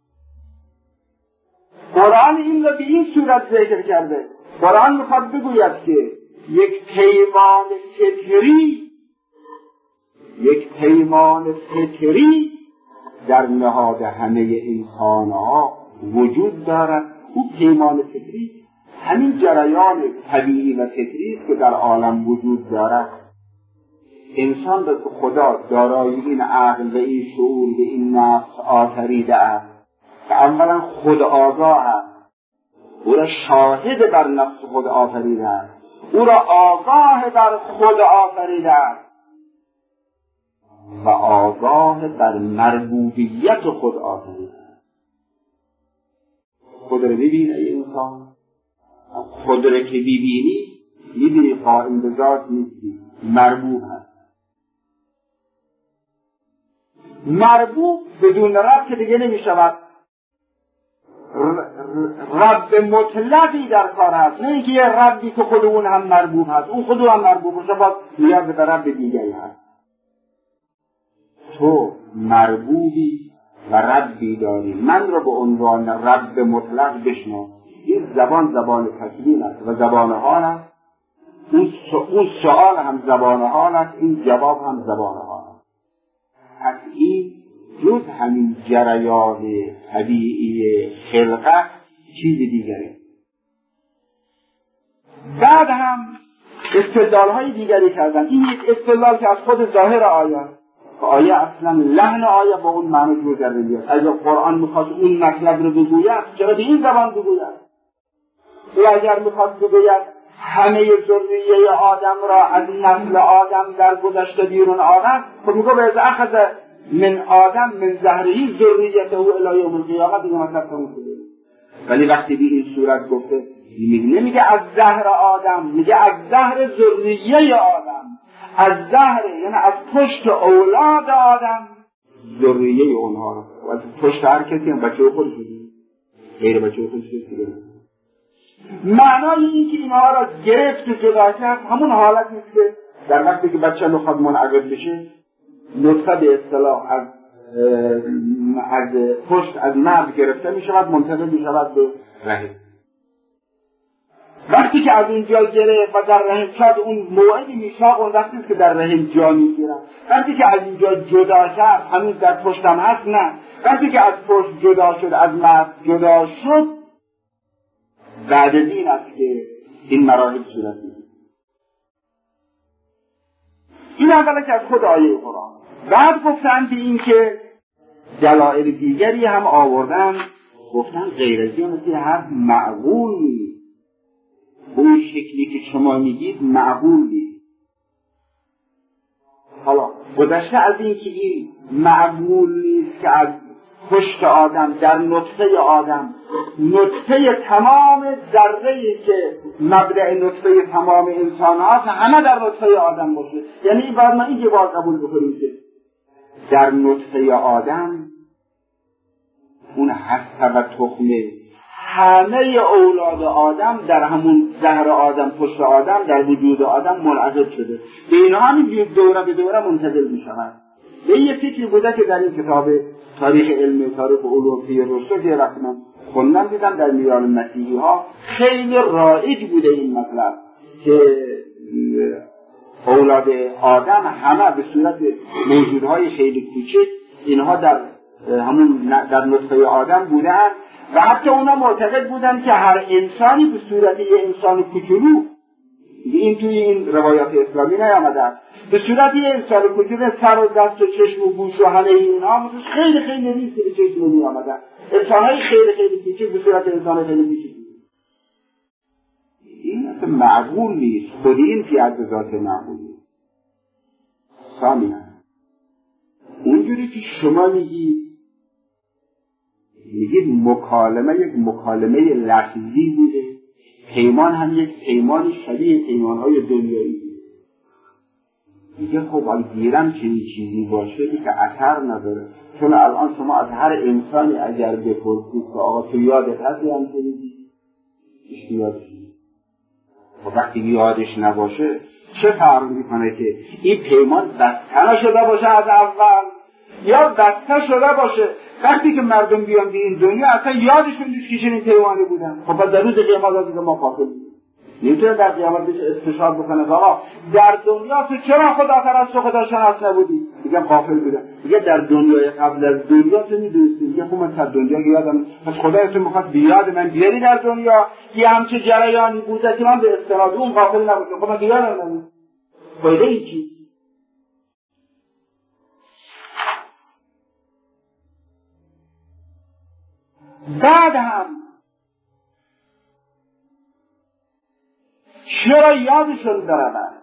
قرآن این را به این صورت ذکر کرده. قرآن میخواد بگوید که یک پیمان فطری یک پیمان فطری در نهاد همه انسانها وجود دارد. او پیمان فطری همین جریان طبیعی و فطری است که در عالم وجود دارد. انسان به خدا دارای این عقل و این شعور و این نفس آفریده است که اولا خود آگاه است، او را شاهد بر نفس خود آفریده است، او را آگاه بر خود آفریده است و آگاه بر مربوبیت خود آفریده است. خود را ببین ای انسان، خود را که ببینی میبینی قائم به ذات نیستی، مربوب هست. مربوب بدون رب که دیگه نمی شود. رب مطلقی در کار هست، نه اینکه یه ربی که خود اون هم مربوب هست، اون خود هم مربوب باشه باز نیاز به رب دیگری هست. تو مربوبی و ربی داری، من رو به عنوان رب مطلق بشناس. این زبان زبان تکوین است و زبان حال است. اون سؤال هم زبان حال است، این جواب هم زبان حال است. از این جز همین جریان طبیعی خلقت چیز دیگره. بعد هم استدلال‌های دیگری کردن. این یک استدلال که از خود ظاهر آیه، آیه اصلا لحن آیه با اون معنی جو کرده میاد. اگر قرآن میخواد اون مطلب رو بگوید چرا به این زبان بگوید؟ او اگر میخواد بگوید همه ذریه آدم را از نسل آدم در گذشته بیرون آورد، خب میگه به اخذ من آدم من زهرهی ذریته الی یوم القیامه، دیگه مطلب تموم شده. ولی وقتی به این صورت گفته نمیگه از زهر آدم، میگه از زهر ذریه آدم، از زهر یعنی از پشت اولاد آدم ذریه اونها رو. از پشت هر کسی هم بچه خودش دیگه، غیر بچه خودش دیگه. معنای این که اینها را گرفت و جدا کرد همون حالت نیست که در وقتی که بچه میخواد منعقد بشه نطفه به اصطلاح از از پشت از مرد گرفته میشود منتقل میشود به رحم. وقتی که از اونجا گرفت و در رحم شد اون موعد میثاق اون وقتی که در رحم جا میگیرد. وقتی که از اینجا جدا شد هنوز در پشت هم هست، نه، وقتی که از پشت جدا شد از مرد جدا شد بعد از این است که این مراحل صورت میگیرد. این اوله که از خود آیه قرآن. بعد گفتن به این که دلایل دیگری هم آوردن، گفتن غیر از این مثل هر معقول نیست. اون شکلی که شما میگید معقول نیست. حالا گذشته از این که این معقول نیست که از پشت آدم در نطفه آدم، نطفه تمام ذره‌ای که مبدأ نطفه تمام انسان هاست همه در نطفه آدم باشه. یعنی این باید ما اینجا باید قبول بکنیم که در نطفه آدم اون هسته و تخمه همه اولاد آدم در همون زهر آدم پشت آدم در وجود آدم منعقد شده. به اینا همین دوره به دوره منتقل می شود. به یه فکری بوده که در این کتاب تاریخ علم تاریخ علوم فی رسول یه وقت من خوندم دیدم در میان مسیحی ها خیلی رایج بوده این مطلب که اولاد آدم همه به صورت موجودهای خیلی کوچک اینها در همون در نطفه آدم بودن و حتی اونا معتقد بودن که هر انسانی به صورت یه انسان کوچولو، این توی این روایات اسلامی نیامده، به صورت یه انسان کوچولو سر و دست و چشم و گوش و همه اینها خیلی خیلی ریز به چشم می آمدن. انسانهای خیلی خیلی کوچک به صورت انسان خیلی کوچک. این اصلا معقول نیست. خود این فی حد ذات معقول نیست. ثانیاً اونجوری که شما میگید میگید مکالمه یک مکالمه لفظی بوده، پیمان هم یک پیمان شبیه پیمانهای دنیایی بوده. میگه خب اگه گیرم چنین چیزی باشه که اثر نداره، چون الان شما از هر انسانی اگر بپرسید که آقا تو یادت هست یا هم چنیدی؟ ایش یادش نیست. خب وقتی یادش نباشه چه فرق میکنه که این پیمان بسته نشده باشه از اول یا بسته شده باشه؟ وقتی که مردم بیان به این دنیا اصلا یادشون نیست که چنین پیمانی بودن. خب در روز قیامت دیگه ما قاتل بودیم. نمیتونه در قیامت بشه استشهاد بکنه آقا در دنیا تو چرا خدا پرست و خدا شناس نبودی؟ میگم غافل بودم. میگه در دنیای قبل از دنیا تو میدونستی؟ میگه خب من تا دنیا یادم، پس خدا تو میخواد بیاد من بیاری در دنیا یه همچه جریانی بوده که من به استناد اون غافل نبودم. خب من یادم نمیاد. فایده ای چی؟ بعد هم چرا یادشون برود؟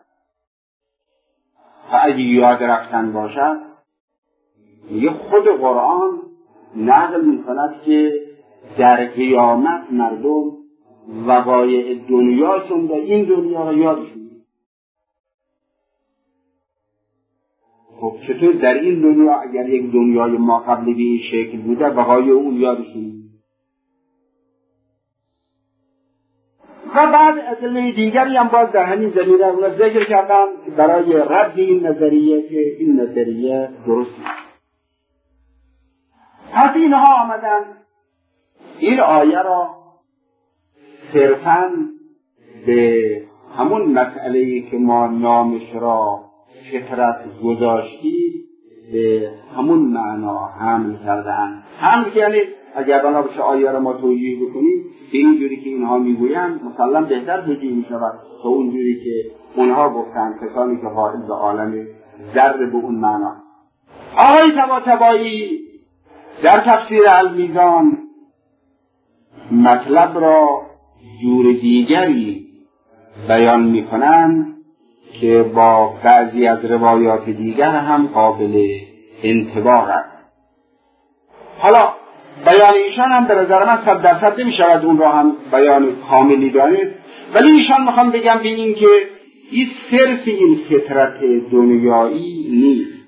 و اگه یاد رفتن باشد میگه خود قرآن نقل میکند که در قیامت مردم وقایع دنیاشون در این دنیا را یادشون. خب چطور در این دنیا اگر یک دنیای ما قبلی به این شکل بوده وقایع اون یادشون؟ و بعد ادله دیگری هم باز در همین زمینه اون ذکر کردم برای رد این نظریه که این نظریه درست نیست. پس اینها آمدن این آیه را صرفاً به همون مسئله‌ای که ما نامش را فطرت گذاشتیم به همون معنا حمل کردن. حمل که یعنی اگر بنا بشه آیه را ما توجیه بکنیم به اینجوری که اینها میگویند مسلم بهتر توجیه میشود تا اونجوری که اونها گفتن، کسانی که قائل به عالم ذره به اون معنا. آقای طباطبایی در تفسیر المیزان مطلب را جور دیگری بیان میکنند که با بعضی از روایات دیگر هم قابل انطباق است. حالا بیان ایشان هم به نظر من صد درصد نمی شود اون را هم بیان کاملی دانست، ولی ایشان میخوام بگم به این که این صرف این فطرت دنیایی نیست،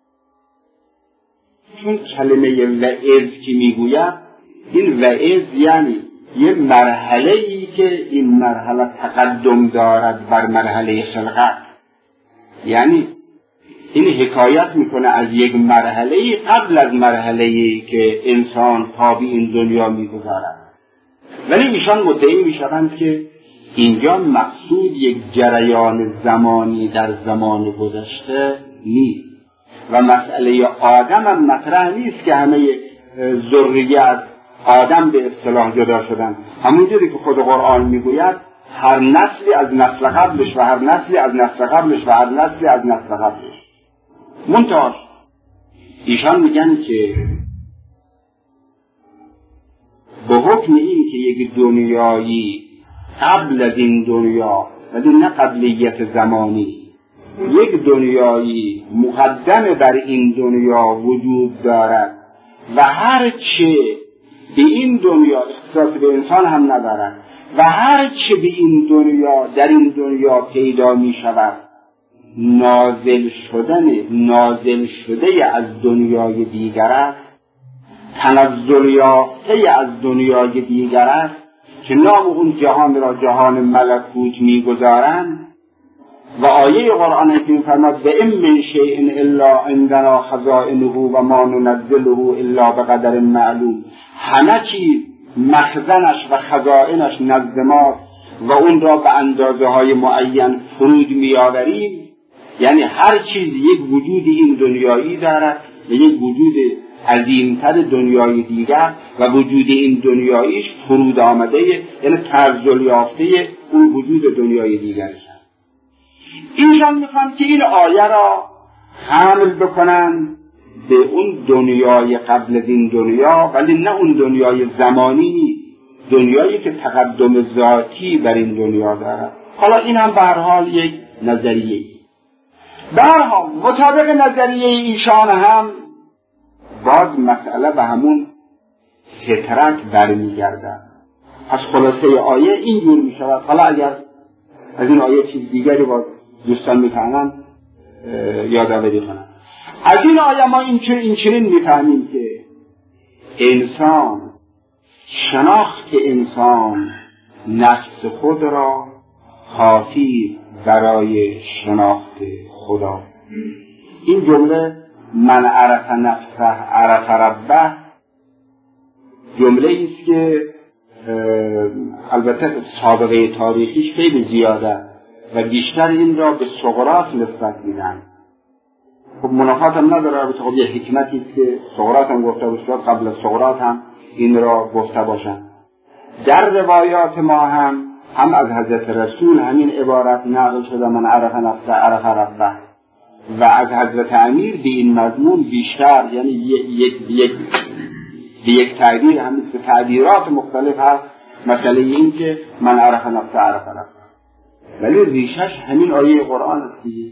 چون کلمه وعظ که میگوید این وعظ یعنی یه مرحله ای که این مرحله تقدم دارد بر مرحله خلقت، یعنی این حکایت میکنه از یک مرحله قبل از مرحله ای که انسان تا به این دنیا میگذارد. ولی ایشان مدعی میشوند که اینجا مقصود یک جریان زمانی در زمان گذشته نیست و مسئله آدم هم مطرح نیست که همه ذریه از آدم به اصطلاح جدا شدن. همونجوری که خود قرآن میگوید هر نسلی از نسل قبلش و هر نسلی از نسل قبلش و هر نسلی از نسل قبلش. منتها ایشان میگن که به حکم این که یک دنیایی قبل از این دنیا، ولی نه قبلیت زمانی، یک دنیایی مقدم بر این دنیا وجود دارد و هر چه به این دنیا اختصاص به انسان هم ندارد و هر چه به این دنیا در این دنیا پیدا می شود نازل شدن نازل شده از دنیای دیگر است، تنزل یافته از دنیای دیگر است که نام اون جهان را جهان ملکوت می‌گذارند. و آیه قرآن حکیم فرماد و ان من شیء الا عندنا خزائنه و ما ننزله الا بقدر معلوم. همه چیز مخزنش و خزائنش نزد ماست و اون را به اندازه های معین فرود میآوریم. یعنی هر چیز یک وجود این دنیایی دارد و یک وجود عظیمتر دنیای دیگر و وجود این دنیاییش فرود آمده، یعنی تنزل یافته اون وجود دنیای دیگرش هست. اینشان میخوان که این آیه را حمل بکنن به اون دنیای قبل از این دنیا، ولی نه اون دنیای زمانی، دنیایی که تقدم ذاتی بر این دنیا دارد. حالا این هم به هر حال یک نظریه. به هر حال مطابق نظریه ایشان هم باز مسئله به همون فطرت برمیگردد. از خلاصه آیه اینجور می شود. حالا اگر از این آیه چیز دیگری باز دوستان میفهمن یادآوری کنن. از این آیه ما این چنین میفهمیم که انسان، شناخت انسان نفس خود را کافی برای شناخت خدا. این جمله من عرف نفسه عرف ربه جمله ایست که البته سابقه تاریخیش خیلی زیاده و بیشتر این را به سقراط نسبت میدن. خب منافات هم نداره، البته خب یه حکمتی است که سقراط هم گفته باشه، قبل از سقراط هم این را گفته باشن. در روایات ما هم هم از حضرت رسول همین عبارت نقل شده من عرف نفسه عرف ربه و از حضرت امیر به این مضمون بیشتر، یعنی یک یک به یک تعبیر همین که تعبیرات مختلف هست. مسئله این که من عرف نفسه عرف ربه، ولی ریشش همین آیه قرآن است دیگه.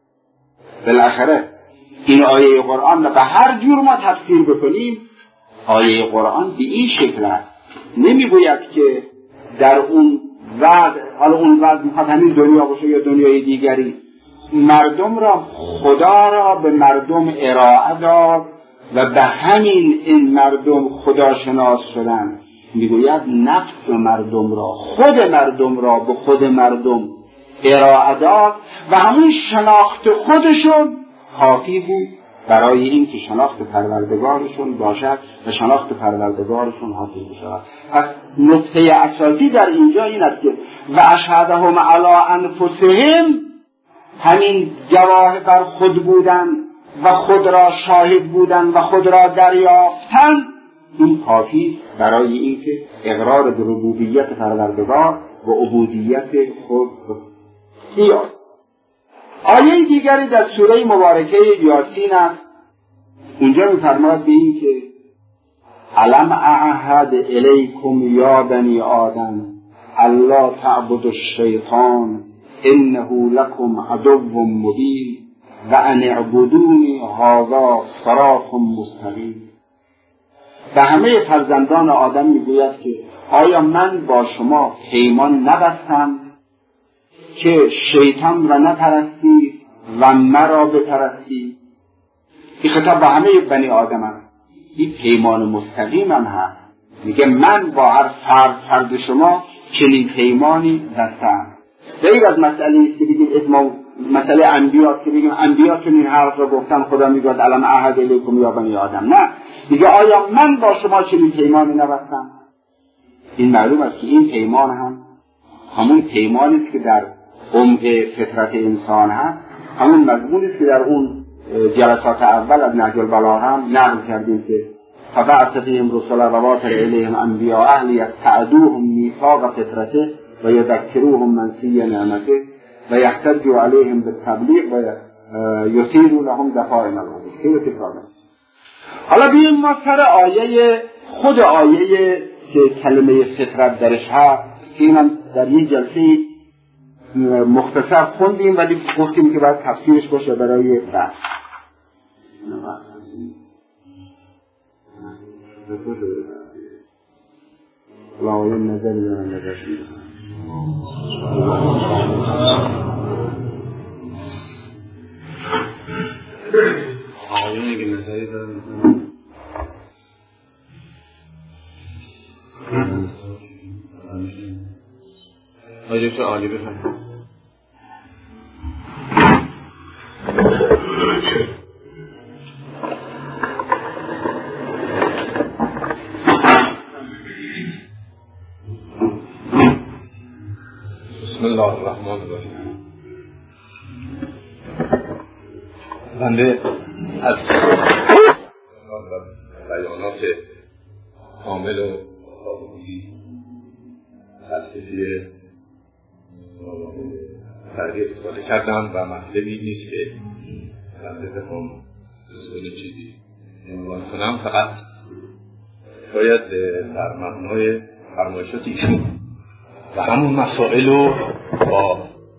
بالاخره این آیه قرآن را به هر جور ما تفسیر بکنیم، آیه قرآن به این شکل است. نمیگوید که در اون وضع، حالا اون وضع میخواد همین دنیا باشه یا دنیای دیگری، مردم را خدا را به مردم ارائه داد و به همین این مردم خدا شناس شدن. میگوید نفس مردم را، خود مردم را به خود مردم ارائه داد و همون شناخت خودشون کافی بود برای این که شناخت پروردگارشون باشد و شناخت پروردگارشون حاصل بشود. پس نکته اساسی در اینجا این است که و اشهدهم علی انفسهم، همین گواه بر خود بودن و خود را شاهد بودن و خود را دریافتن، این کافی برای اینکه اقرار به ربوبیت پروردگار و عبودیت خود بیاد. آیه دیگری در سوره مبارکه یاسین است. اونجا می‌فرماید به این که الم اعهد الیکم یا بنی آدم الا تعبدوا الشیطان انه لکم عدو مبین و ان اعبدونی هذا صراط مستقیم. به همه فرزندان آدم میگوید که آیا من با شما پیمان نبستم که شیطان را نپرستید و مرا بپرستید؟ این خطاب با همه بنی آدم هست. این پیمان مستقیم هم هست. میگه من با هر فرد فرد شما چنین پیمانی بستم. غیر از مسئله است که بگیم اسم مسئله انبیا که بگیم انبیا چنین حرف را گفتن، خدا میگه الم اعهد الیکم یا بنی آدم. نه، میگه آیا من با شما چنین پیمانی نبستم؟ این معلوم است که این پیمان هم همون پیمانی است که در عمق فطرت انسان هست، همون مضمونی است که در اون جلسات اول از نهج البلاغه هم نقل کردیم که فبعث فیهم رسلا و واتر الیهم انبیاء لیستعدوهم میثاق فطرته و یذکروهم منسی نعمته و یحتجوا علیهم بالتبلیغ و یثیروا لهم دفائن العبور. خیلی تکرار. حالا بیایم ما سر آیه خود آیه که کلمه فطرت درش هست که اینم در یک جلسه مختصر خوندیم ولی گفتیم که باید تفسیرش باشه برای بحث. الله نظر دارم نظرشی آقایون اگه نظری دارم آجه چه عالی بفهم. بسم الله الرحمن الرحیم. بنده از بیانات کامل و فلسفی تربیت استفاده کردم و مطلبی نیست که بنده بخوام سوال چیزی عنوان کنم، فقط شاید در مبنای فرمایشات ایشون و همون مسائل رو با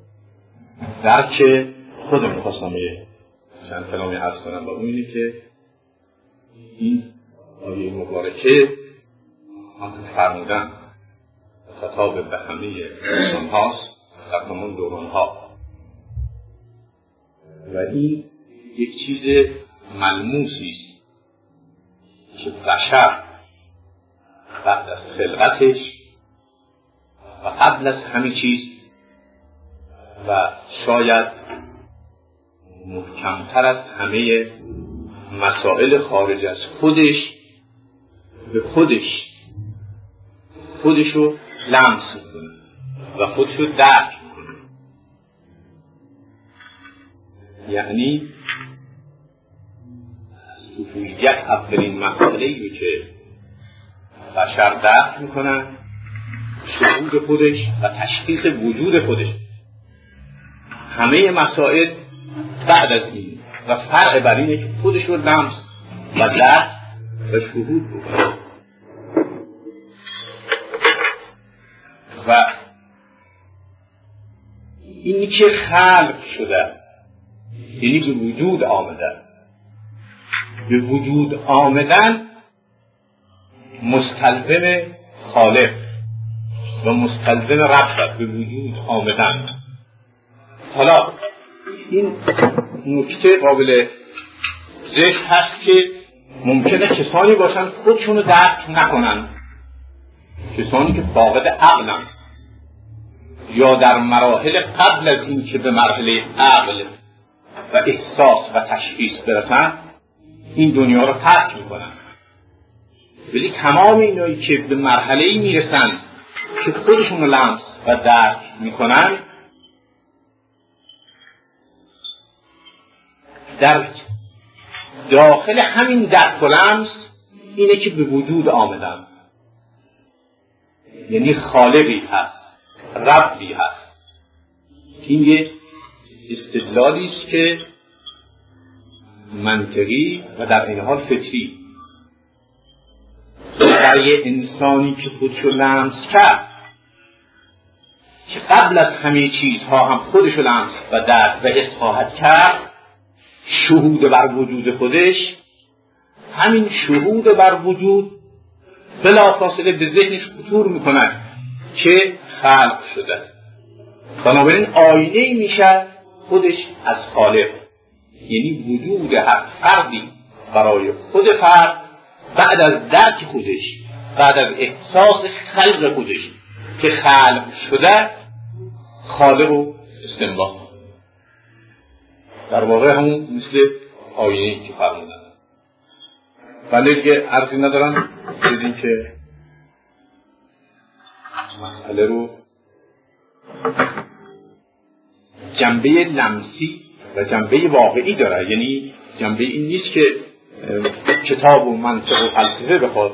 درک خودم می‌خواستم یه چند کلامی عرض کنم. و اون اینه که این آیه مبارکه آنکه فرمودن خطاب به همه انسان هاست در تمام دوران ها و این یک چیز ملموسی است که بشر بعد از خلقتش و قبل از همه چیز و شاید محکمتر از همه مسائل خارج از خودش به خودش خودشو لمس کنه و خودشو درک کنه. یعنی صوفیت اولین مسئله‌ای که بشر درک میکنن شهود خودش و تشخیص وجود خودش. همه مسائل بعد از این و فرق بر اینه که خودش رو لمس و درک و شهود بکنه. و اینی که خلق شده یعنی به وجود آمدن. به وجود آمدن مستلزم خالق و مستلزم رب به وجود آمدن. حالا این نکته قابل ذکر هست که ممکنه کسانی باشن خودشون رو درک نکنن، کسانی که فاقد عقلن یا در مراحل قبل از این که به مرحله عقل و احساس و تشخیص برسن این دنیا رو ترک میکنن. ولی تمام اینایی که به مرحله‌ای میرسن که خودشون رو لمس و درک میکنن در داخل همین درک و لمس اینه که به وجود آمدن، یعنی خالقی هست، ربی هست. این یه استدلالی است که منطقی و در این حال فطری برای انسانی که خودشو لمس کرد، که قبل از همه چیزها هم خودشو لمس و درک و حس خواهد کرد، شهود بر وجود خودش، همین شهود بر وجود بلافاصله به ذهنش خطور میکند که خلق شده. بنابراین آینه میشه خودش از خالق، یعنی وجود هر فردی برای خود فرد بعد از درک خودش، بعد از احساس خلق خودش که خلق شده، خالق رو استنباط در واقع همون مثل آینه‌ای که فرمودن. ولی دیگه عرضی ندارم، دیدین که مسئله رو جنبه لمسی و جنبه واقعی داره. یعنی جنبه این نیست که کتاب و منطق و فلسفه بخواد.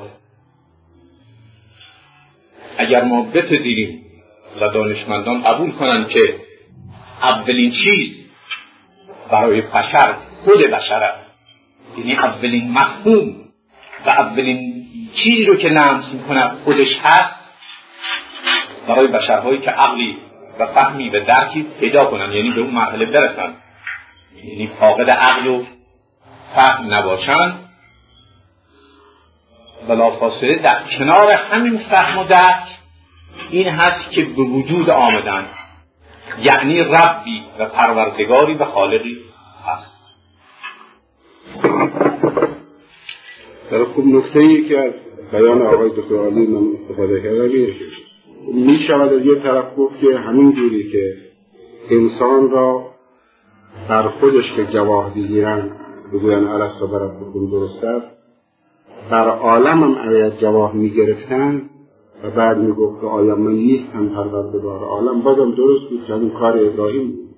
اگر ما بپذیریم و دانشمندان قبول کنن که اولین چیز برای بشر خود بشره، یعنی اولین مفهوم و اولین چیزی رو که لمس میکنه خودش هست، برای بشرهایی که عقلی و فهمی و درکی پیدا کنن، یعنی به اون مرحله برسن، یعنی فاقد عقل و فهم نباشن، بلافاصله در کنار همین فهم و درک این هست که به وجود آمدن، یعنی ربی و پروردگاری و خالقی هست. در خوب نکته ای که از بیان آقای دکتر عالی من استفاده کردم می شود از یه طرف گفت که همین جوری که انسان را در خودش که گواه بگیرن بگوین الستو بربکم درست است، در عالم هم اگر گواه می گرفتن و بعد می گفت که آیا من نیستم پروردگار عالم، بازم درست بود که همین کار ابراهیم بود.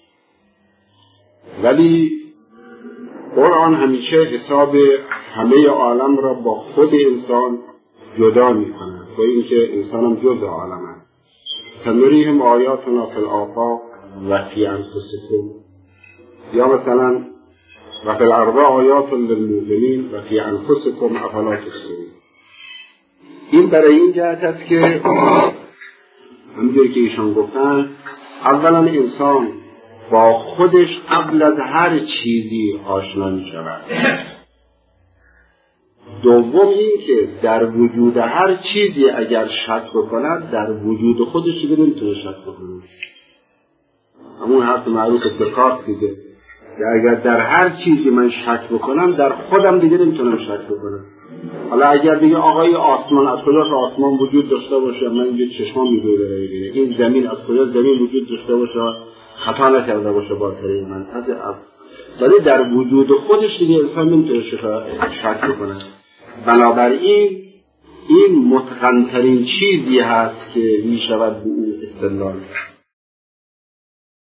ولی قرآن همیشه حساب همه عالم را با خود انسان جدا می کند، با اینکه انسان هم جز عالم است. سنریهم آیاتنا فی الآفاق و فی انفسکم، یا مثلا و فی الارض آیات للمؤمنین و فی انفسکم افلا تبصرون. این برای این جهت است که همونجوری که ایشان گفتن، اولا انسان با خودش قبل از هر چیزی آشنا می شود. دوم این که در وجود هر چیزی اگر شک بکند، در وجود خودش دیگه نمیتونه شک بکنه. همون حرف معروف دکارت دیگه، که اگر در هر چیزی من شک بکنم، در خودم دیگه نمیتونم شک بکنم. حالا اگر دیگه آقای آسمان از کجاست آسمان وجود داشته باشه، من اینجا چشمام میدوره، این زمین از کجا زمین وجود داشته باشه، خطا نکرده باشه با طریق منطق، ولی در وجود خودش دیگه انسان نمیتونه شک بکنه. بنابراین این متقن‌ترین چیزی هست که میشود به اون استدلال